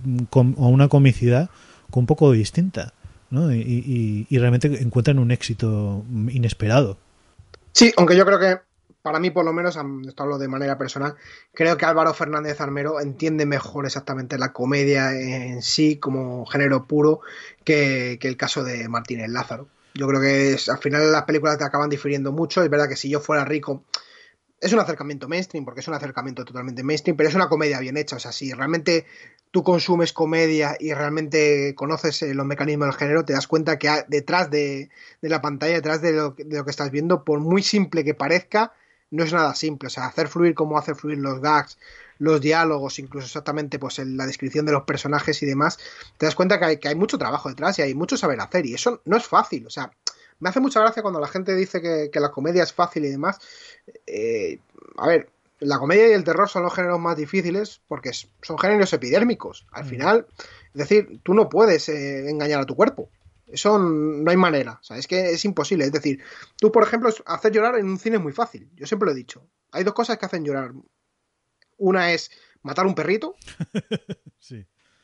S1: a una comicidad un poco distinta, ¿no? Y, y, y realmente encuentran un éxito inesperado.
S2: Sí, aunque yo creo que para mí, por lo menos, esto hablo de manera personal, creo que Álvaro Fernández Armero entiende mejor exactamente la comedia en sí como género puro que, que el caso de Martínez Lázaro. Yo creo que es, al final las películas te acaban difiriendo mucho. Es verdad que Si yo fuera rico es un acercamiento mainstream, porque es un acercamiento totalmente mainstream, pero es una comedia bien hecha. O sea, si realmente tú consumes comedia y realmente conoces los mecanismos del género, te das cuenta que detrás de, de la pantalla, detrás de lo, de lo que estás viendo, por muy simple que parezca, no es nada simple. O sea, hacer fluir como hace fluir los gags, los diálogos, incluso exactamente pues en la descripción de los personajes y demás, te das cuenta que hay, que hay mucho trabajo detrás y hay mucho saber hacer, y eso no es fácil. O sea, me hace mucha gracia cuando la gente dice que, que la comedia es fácil y demás. Eh, a ver, la comedia y el terror son los géneros más difíciles porque son géneros epidérmicos. Al mm. final, es decir, tú no puedes eh, engañar a tu cuerpo. Eso no hay manera. O sea, es que es imposible. Es decir, tú, por ejemplo, hacer llorar en un cine es muy fácil. Yo siempre lo he dicho. Hay dos cosas que hacen llorar. Una es matar un perrito.
S1: Sí.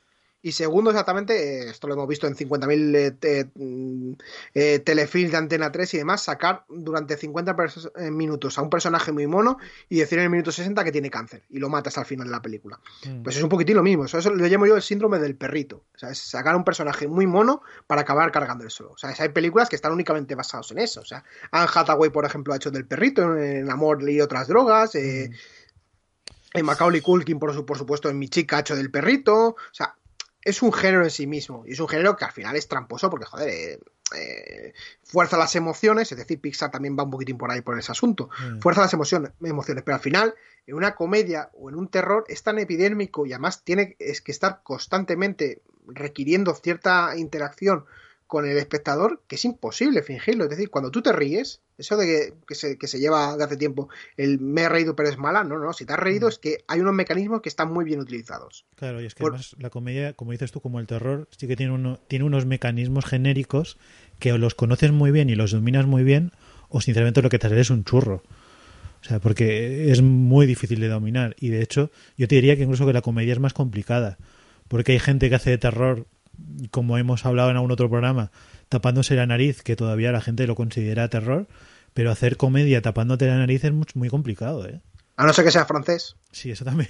S2: Y segundo, exactamente, esto lo hemos visto en cincuenta mil eh, te, eh, telefilms de Antena tres y demás, sacar durante cincuenta minutos a un personaje muy mono y decir en el minuto sesenta que tiene cáncer y lo mata hasta el final de la película. Mm. Pues es un poquitín lo mismo, eso, eso lo llamo yo el síndrome del perrito. O sea, es sacar a un personaje muy mono para acabar cargando el solo. O sea, hay películas que están únicamente basadas en eso. O sea, Anne Hathaway, por ejemplo, ha hecho del perrito en Amor y otras drogas. Eh, mm. En Macaulay Culkin, por, por supuesto, en Mi chica ha hecho del perrito. O sea, es un género en sí mismo, y es un género que al final es tramposo porque, joder, eh, eh, fuerza las emociones, es decir, Pixar también va un poquitín por ahí por ese asunto, mm. fuerza las emociones, emociones, pero al final, en una comedia o en un terror es tan epidémico y además tiene es que estar constantemente requiriendo cierta interacción con el espectador que es imposible fingirlo. Es decir, cuando tú te ríes, eso de que, que, se, que se lleva de hace tiempo, el me he reído pero es mala, no, no, si te has reído mm. es que hay unos mecanismos que están muy bien utilizados.
S1: Claro, y es que Por... además la comedia, como dices tú, como el terror, sí que tiene, uno, tiene unos mecanismos genéricos que o los conoces muy bien y los dominas muy bien, o sinceramente lo que te sale es un churro. O sea, porque es muy difícil de dominar. Y de hecho, yo te diría que incluso que la comedia es más complicada, porque hay gente que hace de terror, como hemos hablado en algún otro programa, tapándose la nariz, que todavía la gente lo considera terror, pero hacer comedia tapándote la nariz es muy, muy complicado, ¿eh?
S2: A no ser que sea francés.
S1: Sí, eso también.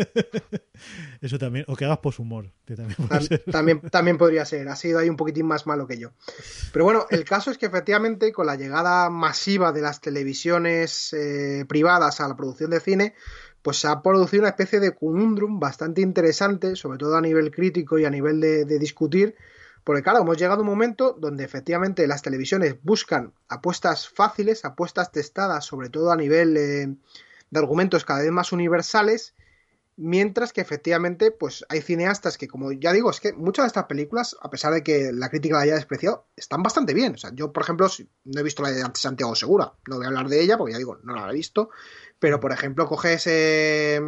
S1: Eso también. O que hagas poshumor. Que también, puede
S2: Tam-
S1: ser.
S2: también, también podría ser. Ha sido ahí un poquitín más malo que yo. Pero bueno, el caso es que efectivamente con la llegada masiva de las televisiones eh, privadas a la producción de cine, pues se ha producido una especie de conundrum bastante interesante, sobre todo a nivel crítico y a nivel de, de discutir, porque claro, hemos llegado a un momento donde efectivamente las televisiones buscan apuestas fáciles, apuestas testadas, sobre todo a nivel eh, de argumentos cada vez más universales, mientras que efectivamente pues hay cineastas que, como ya digo, es que muchas de estas películas, a pesar de que la crítica la haya despreciado, están bastante bien. O sea, yo por ejemplo no he visto la de Santiago Segura, no voy a hablar de ella porque ya digo, no la he visto, pero por ejemplo coges eh,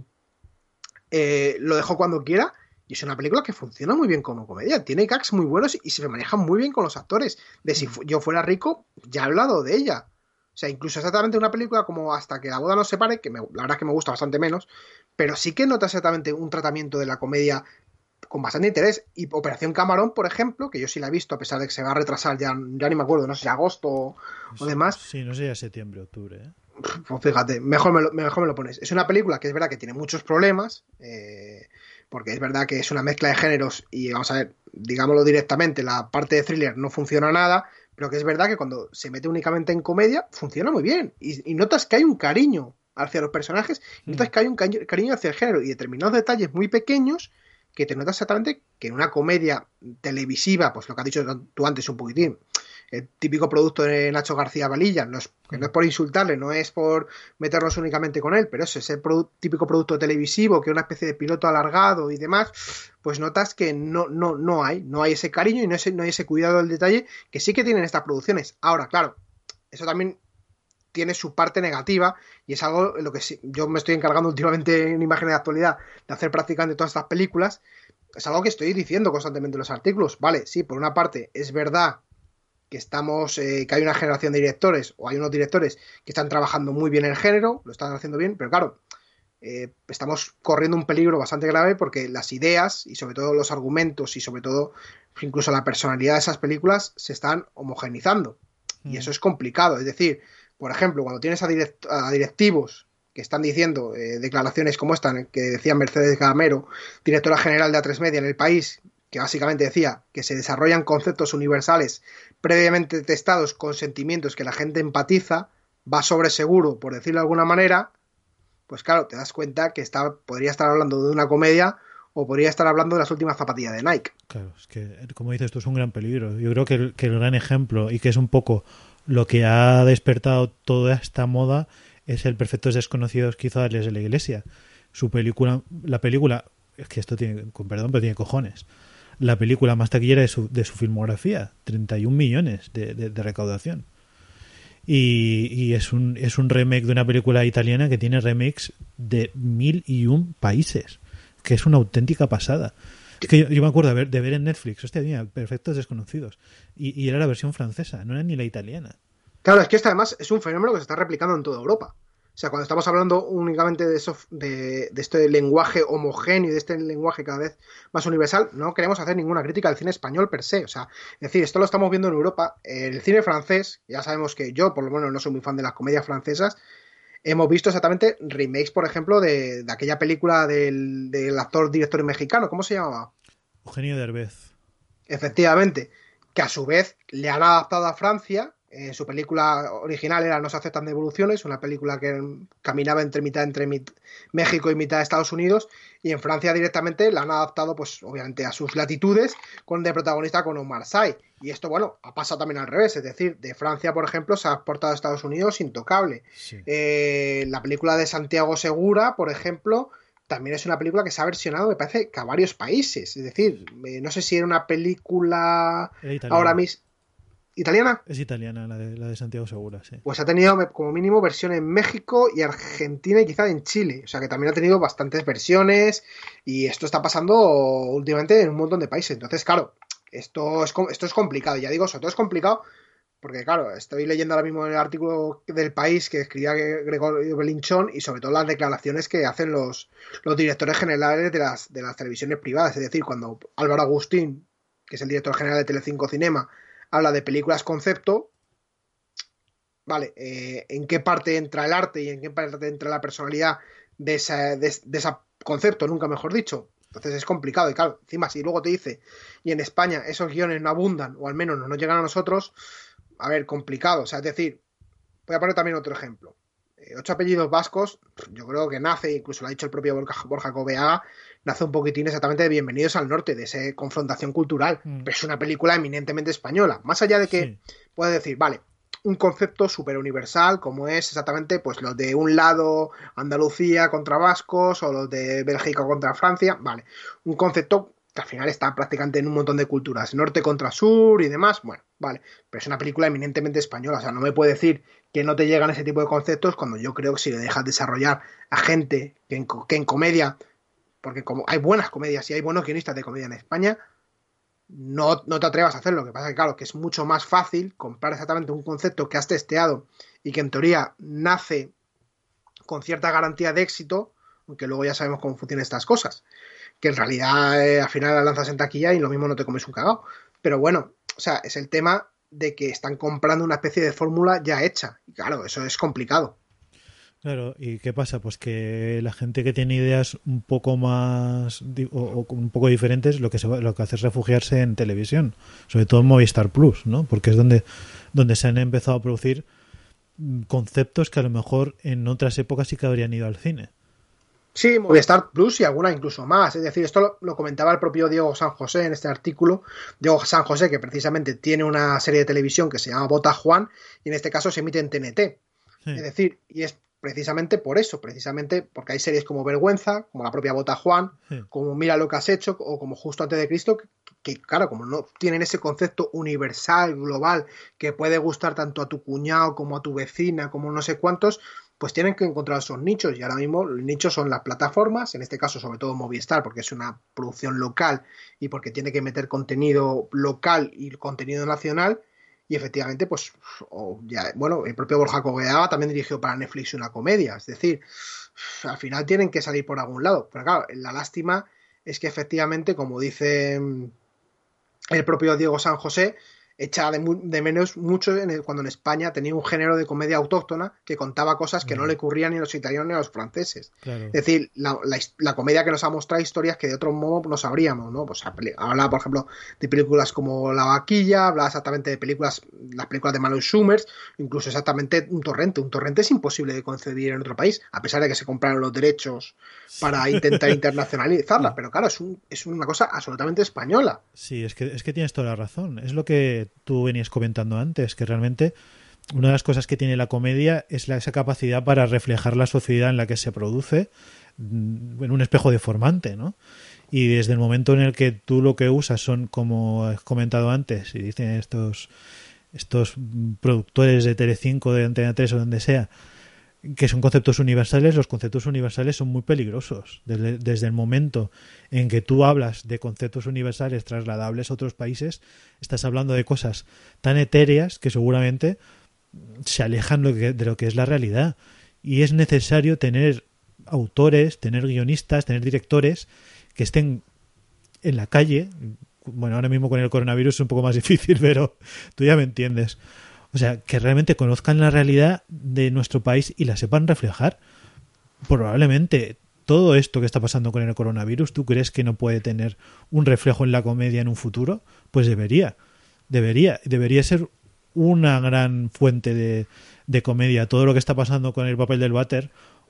S2: eh, Lo dejo cuando quiera, y es una película que funciona muy bien como comedia, tiene gags muy buenos y se manejan muy bien con los actores. De Si fu- yo fuera rico, ya he hablado de ella. O sea, incluso exactamente una película como Hasta que la boda nos separe, que me, la verdad es que me gusta bastante menos, pero sí que nota exactamente un tratamiento de la comedia con bastante interés. Y Operación Camarón, por ejemplo, que yo sí la he visto, a pesar de que se va a retrasar, ya, ya ni me acuerdo, no sé si agosto o,
S1: Sí,
S2: o demás.
S1: sí, no sé, ya septiembre, octubre, ¿eh?
S2: Pues fíjate, mejor me, lo, mejor me lo pones. Es una película que es verdad que tiene muchos problemas, eh, porque es verdad que es una mezcla de géneros y vamos a ver, digámoslo directamente, la parte de thriller no funciona nada, pero que es verdad que cuando se mete únicamente en comedia funciona muy bien y, y notas que hay un cariño hacia los personajes, y notas que hay un cariño hacia el género y determinados detalles muy pequeños que te notas exactamente que en una comedia televisiva, pues lo que has dicho tú antes un poquitín, el típico producto de Nacho García Valilla, no es, que no es por insultarle, no es por meternos únicamente con él, pero eso es el produ- típico producto televisivo, que es una especie de piloto alargado y demás, pues notas que no, no, no hay, no hay ese cariño y no, ese, no hay ese cuidado del detalle que sí que tienen estas producciones. Ahora, claro, eso también tiene su parte negativa y es algo en lo que sí, yo me estoy encargando últimamente en Imagen de Actualidad de hacer prácticamente todas estas películas. Es algo que estoy diciendo constantemente en los artículos. Vale, sí, por una parte es verdad que estamos, eh, que hay una generación de directores o hay unos directores que están trabajando muy bien el género, lo están haciendo bien, pero claro, eh, estamos corriendo un peligro bastante grave porque las ideas y sobre todo los argumentos y sobre todo incluso la personalidad de esas películas se están homogeneizando mm. y eso es complicado. Es decir, por ejemplo, cuando tienes a, direct- a directivos que están diciendo eh, declaraciones como esta que decía Mercedes Gamero, directora general de A tres Media en el país, que básicamente decía que se desarrollan conceptos universales previamente testados con sentimientos que la gente empatiza, va sobre seguro, por decirlo de alguna manera, pues claro, te das cuenta que está, podría estar hablando de una comedia o podría estar hablando de las últimas zapatillas de Nike.
S1: Claro, es que, como dices, esto es un gran peligro. Yo creo que el, que el gran ejemplo, y que es un poco lo que ha despertado toda esta moda, es el Perfectos Desconocidos que hizo Alex de la Iglesia. Su película, la película, es que esto tiene, con perdón, pero tiene cojones. La película más taquillera de su, de su filmografía, treinta y un millones de, de, de recaudación. Y, y es un es un remake de una película italiana que tiene remakes de mil y un países, que es una auténtica pasada. Es que yo, yo me acuerdo de ver, de ver en Netflix, hostia, mira, Perfectos Desconocidos, y, y era la versión francesa, no era ni la italiana.
S2: Claro, es que esto además es un fenómeno que se está replicando en toda Europa. O sea, cuando estamos hablando únicamente de, eso, de, de este lenguaje homogéneo, de este lenguaje cada vez más universal, no queremos hacer ninguna crítica al cine español per se. O sea, es decir, esto lo estamos viendo en Europa. El cine francés, ya sabemos que yo, por lo menos, no soy muy fan de las comedias francesas. Hemos visto exactamente remakes, por ejemplo, de, de aquella película del, del actor director mexicano. ¿Cómo se llamaba?
S1: Eugenio Derbez.
S2: Efectivamente, que a su vez le han adaptado a Francia. Eh, su película original era No se aceptan devoluciones, una película que caminaba entre mitad entre mit- México y mitad de Estados Unidos, y en Francia directamente la han adaptado, pues obviamente a sus latitudes, con de protagonista con Omar Sy. Y esto, bueno, ha pasado también al revés, es decir, de Francia, por ejemplo, se ha exportado a Estados Unidos intocable.
S1: Sí.
S2: Eh, la película de Santiago Segura, por ejemplo, también es una película que se ha versionado, me parece, que a varios países. Es decir, eh, no sé si era una película ahora mismo. ¿Italiana?
S1: Es italiana, la de, la de Santiago Segura, sí.
S2: Pues ha tenido como mínimo versión en México y Argentina y quizá en Chile. O sea que también ha tenido bastantes versiones y esto está pasando últimamente en un montón de países. Entonces, claro, esto es, esto es complicado. Ya digo, sobre todo es complicado porque, claro, estoy leyendo ahora mismo el artículo del País que escribía Gregorio Belinchón y sobre todo las declaraciones que hacen los, los directores generales de las, de las televisiones privadas. Es decir, cuando Álvaro Agustín, que es el director general de Telecinco Cinema, habla de películas concepto, vale, eh, ¿en qué parte entra el arte y en qué parte entra la personalidad de ese de, de esa concepto, nunca mejor dicho? Entonces es complicado y claro, encima si luego te dice y en España esos guiones no abundan o al menos no nos llegan a nosotros, a ver, complicado, o sea, es decir, voy a poner también otro ejemplo. Eh, ocho apellidos vascos, yo creo que nace, incluso lo ha dicho el propio Borja, Borja Coveaga, nace un poquitín exactamente de Bienvenidos al Norte, de esa confrontación cultural, mm. pero es una película eminentemente española, más allá de que sí. Puedes decir, vale, un concepto súper universal, como es exactamente pues los de un lado Andalucía contra vascos, o los de Bélgica contra Francia, vale, un concepto que al final está prácticamente en un montón de culturas, norte contra sur y demás, bueno, vale, pero es una película eminentemente española, o sea, no me puede decir que no te llegan ese tipo de conceptos cuando yo creo que si le dejas desarrollar a gente que en, que en comedia, porque como hay buenas comedias y hay buenos guionistas de comedia en España, no, no te atrevas a hacerlo. Lo que pasa es que, claro, que es mucho más fácil comprar exactamente un concepto que has testeado y que en teoría nace con cierta garantía de éxito, aunque luego ya sabemos cómo funcionan estas cosas, que en realidad eh, al final la lanzas en taquilla y lo mismo no te comes un cagao. Pero bueno, o sea, es el tema de que están comprando una especie de fórmula ya hecha. Y claro, eso es complicado.
S1: Claro, ¿y qué pasa? Pues que la gente que tiene ideas un poco más o, o un poco diferentes, lo que se va, lo que hace es refugiarse en televisión, sobre todo en Movistar Plus, ¿no? Porque es donde donde se han empezado a producir conceptos que a lo mejor en otras épocas sí que habrían ido al cine.
S2: Sí, Movistar Plus y alguna incluso más. Es decir, esto lo, lo comentaba el propio Diego San José en este artículo. Diego San José, que precisamente tiene una serie de televisión que se llama Bota Juan y en este caso se emite en T N T. Sí. Es decir, y es precisamente por eso, precisamente porque hay series como Vergüenza, como la propia Bota Juan, sí. como Mira lo que has hecho, o como Justo antes de Cristo, que, que claro, como no tienen ese concepto universal, global, que puede gustar tanto a tu cuñado como a tu vecina, como no sé cuántos, pues tienen que encontrar esos nichos, y ahora mismo los nichos son las plataformas, en este caso sobre todo Movistar, porque es una producción local y porque tiene que meter contenido local y contenido nacional. Y efectivamente, pues, oh, ya, bueno, el propio Borja Coveaga también dirigió para Netflix una comedia. Es decir, al final tienen que salir por algún lado. Pero claro, la lástima es que efectivamente, como dice el propio Diego San José, echa de, de menos mucho en el, cuando en España tenía un género de comedia autóctona que contaba cosas que mm. no le ocurrían ni a los italianos ni a los franceses. Claro. Es decir, la, la, la comedia que nos ha mostrado historias que de otro modo no sabríamos, ¿no? Pues hablaba, por ejemplo, de películas como La Vaquilla, hablaba exactamente de películas, las películas de Manuel Summers, incluso exactamente un torrente. Un torrente es imposible de concebir en otro país, a pesar de que se compraron los derechos para intentar internacionalizarla, pero claro, es, un, es una cosa absolutamente española.
S1: Sí, es que, es que tienes toda la razón. Es lo que tú venías comentando antes, que realmente una de las cosas que tiene la comedia es la, esa capacidad para reflejar la sociedad en la que se produce en un espejo deformante, ¿no? Y desde el momento en el que tú lo que usas son, como has comentado antes, y dicen estos estos productores de Telecinco, de Antena tres o donde sea, que son conceptos universales, los conceptos universales son muy peligrosos. Desde, desde el momento en que tú hablas de conceptos universales trasladables a otros países, estás hablando de cosas tan etéreas que seguramente se alejan de lo que es la realidad. y es necesario tener autores, tener guionistas, tener directores que estén en la calle. Bueno, ahora mismo con el coronavirus es un poco más difícil, pero tú ya me entiendes. O sea, que realmente conozcan la realidad de nuestro país y la sepan reflejar. Probablemente todo esto que está pasando con el coronavirus, ¿tú crees que no puede tener un reflejo en la comedia en un futuro? Pues debería. Debería. Debería ser una gran fuente de, de comedia. Todo lo que está pasando con el papel del váter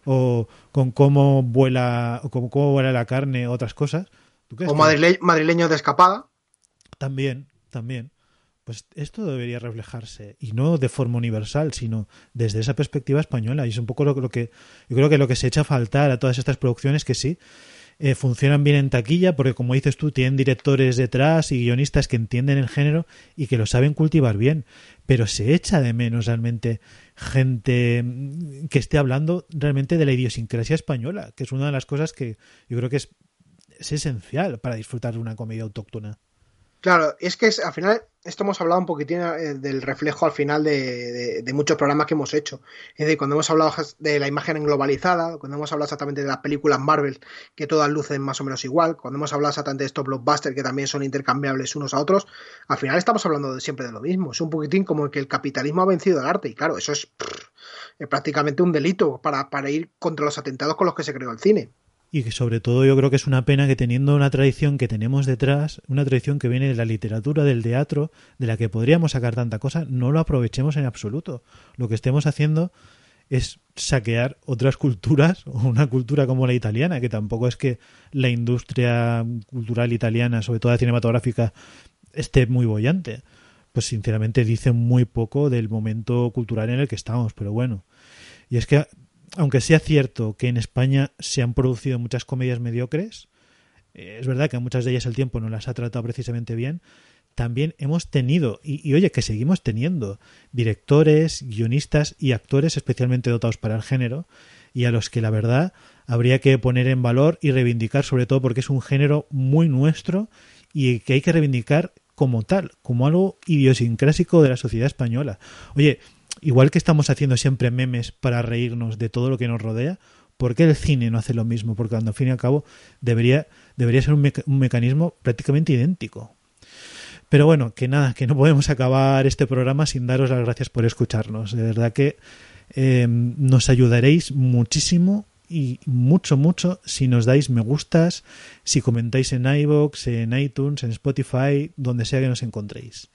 S1: o con cómo vuela, o con cómo vuela la carne, otras cosas.
S2: ¿Tú crees o madrile- madrileños de escapada.
S1: También, también. Pues esto debería reflejarse, y no de forma universal, sino desde esa perspectiva española. Y es un poco lo, lo que yo creo que lo que se echa a faltar a todas estas producciones, que sí, eh, funcionan bien en taquilla, porque como dices tú, tienen directores detrás y guionistas que entienden el género y que lo saben cultivar bien, pero se echa de menos realmente gente que esté hablando realmente de la idiosincrasia española, que es una de las cosas que yo creo que es, es esencial para disfrutar de una comedia autóctona.
S2: Claro, es que es, al final esto hemos hablado un poquitín eh, del reflejo al final de, de, de muchos programas que hemos hecho. Es decir, cuando hemos hablado de la imagen globalizada, cuando hemos hablado exactamente de las películas Marvel, que todas lucen más o menos igual, cuando hemos hablado exactamente de estos blockbusters que también son intercambiables unos a otros, al final estamos hablando de, siempre de lo mismo. Es un poquitín como que el capitalismo ha vencido al arte, y claro, eso es, pff, es prácticamente un delito para, para ir contra los atentados con los que se creó el cine.
S1: Y que sobre todo yo creo que es una pena que teniendo una tradición que tenemos detrás, una tradición que viene de la literatura, del teatro, de la que podríamos sacar tanta cosa, no lo aprovechemos en absoluto. Lo que estemos haciendo es saquear otras culturas, o una cultura como la italiana, que tampoco es que la industria cultural italiana, sobre todo la cinematográfica, esté muy boyante. Pues sinceramente dice muy poco del momento cultural en el que estamos, pero bueno. Y es que aunque sea cierto que en España se han producido muchas comedias mediocres, eh, es verdad que muchas de ellas el tiempo no las ha tratado precisamente bien, también hemos tenido, y, y oye, que seguimos teniendo, directores, guionistas y actores especialmente dotados para el género, y a los que la verdad habría que poner en valor y reivindicar, sobre todo porque es un género muy nuestro y que hay que reivindicar como tal, como algo idiosincrásico de la sociedad española. Oye, igual que estamos haciendo siempre memes para reírnos de todo lo que nos rodea, ¿por qué el cine no hace lo mismo? Porque cuando al fin y al cabo debería, debería ser un, meca- un mecanismo prácticamente idéntico. Pero bueno, que nada, que no podemos acabar este programa sin daros las gracias por escucharnos. De verdad que eh, nos ayudaréis muchísimo y mucho, mucho si nos dais me gustas, si comentáis en iVoox, en iTunes, en Spotify, donde sea que nos encontréis.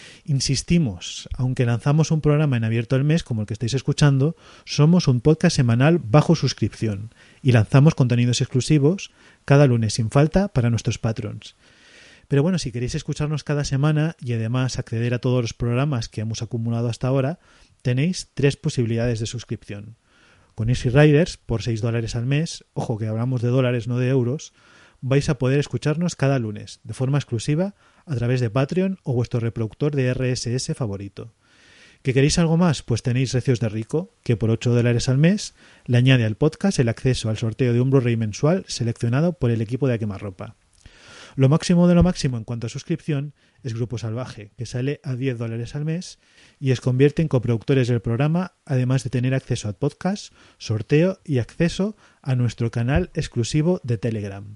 S1: Insistimos, aunque lanzamos un programa en abierto al mes como el que estáis escuchando, somos un podcast semanal bajo suscripción y lanzamos contenidos exclusivos cada lunes sin falta para nuestros patrons. Pero bueno, si queréis escucharnos cada semana y además acceder a todos los programas que hemos acumulado hasta ahora, tenéis tres posibilidades de suscripción. Con Easy Riders, por seis dólares al mes, ojo que hablamos de dólares, no de euros, vais a poder escucharnos cada lunes, de forma exclusiva, a través de Patreon o vuestro reproductor de R S S favorito. ¿Que queréis algo más? Pues tenéis Recios de Rico, que por ocho dólares al mes le añade al podcast el acceso al sorteo de un Blu-ray mensual seleccionado por el equipo de A Quemarropa. Lo máximo de lo máximo en cuanto a suscripción es Grupo Salvaje, que sale a diez dólares al mes y os convierte en coproductores del programa, además de tener acceso al podcast, sorteo y acceso a nuestro canal exclusivo de Telegram.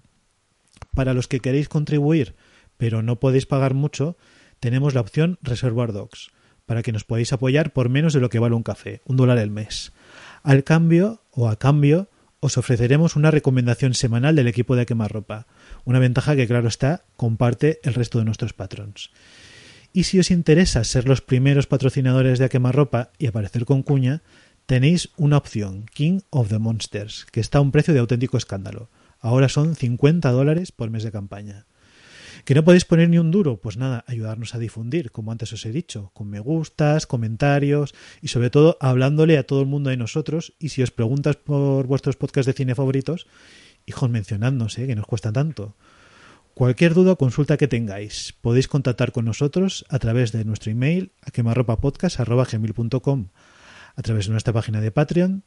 S1: Para los que queréis contribuir pero no podéis pagar mucho, tenemos la opción Reservoir Dogs, para que nos podáis apoyar por menos de lo que vale un café, un dólar al mes. Al cambio, o a cambio, os ofreceremos una recomendación semanal del equipo de A Quemarropa, una ventaja que, claro está, comparte el resto de nuestros patrons. Y si os interesa ser los primeros patrocinadores de A Quemarropa y aparecer con cuña, tenéis una opción, King of the Monsters, que está a un precio de auténtico escándalo. Ahora son cincuenta dólares por mes de campaña. ¿Que no podéis poner ni un duro? Pues nada, ayudarnos a difundir, como antes os he dicho, con me gustas, comentarios y sobre todo hablándole a todo el mundo de nosotros. Y si os preguntas por vuestros podcasts de cine favoritos, hijos, mencionadnos, ¿eh? Que nos cuesta tanto. Cualquier duda o consulta que tengáis, podéis contactar con nosotros a través de nuestro email a quemarropapodcast arroba gmail punto com, a través de nuestra página de Patreon,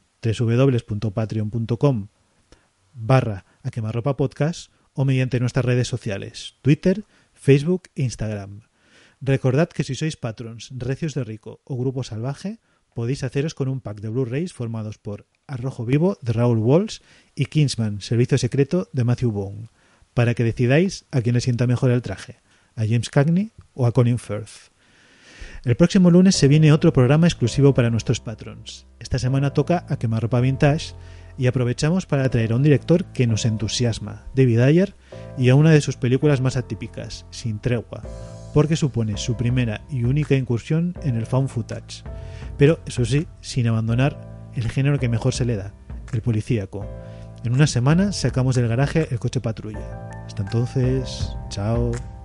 S1: www.patreon.com barra a quemarropapodcast, o mediante nuestras redes sociales, Twitter, Facebook e Instagram. Recordad que si sois patrons, Recios de Rico o Grupo Salvaje, podéis haceros con un pack de Blu-rays formados por Arrojo Vivo de Raoul Walsh y Kingsman, Servicio Secreto de Matthew Vaughn, para que decidáis a quién le sienta mejor el traje, a James Cagney o a Colin Firth. El próximo lunes se viene otro programa exclusivo para nuestros patrons. Esta semana toca A Quemarropa Vintage y aprovechamos para traer a un director que nos entusiasma, David Ayer, y a una de sus películas más atípicas, Sin Tregua, porque supone su primera y única incursión en el found footage, pero eso sí, sin abandonar el género que mejor se le da, el policíaco. En una semana sacamos del garaje El Coche Patrulla. Hasta entonces, chao.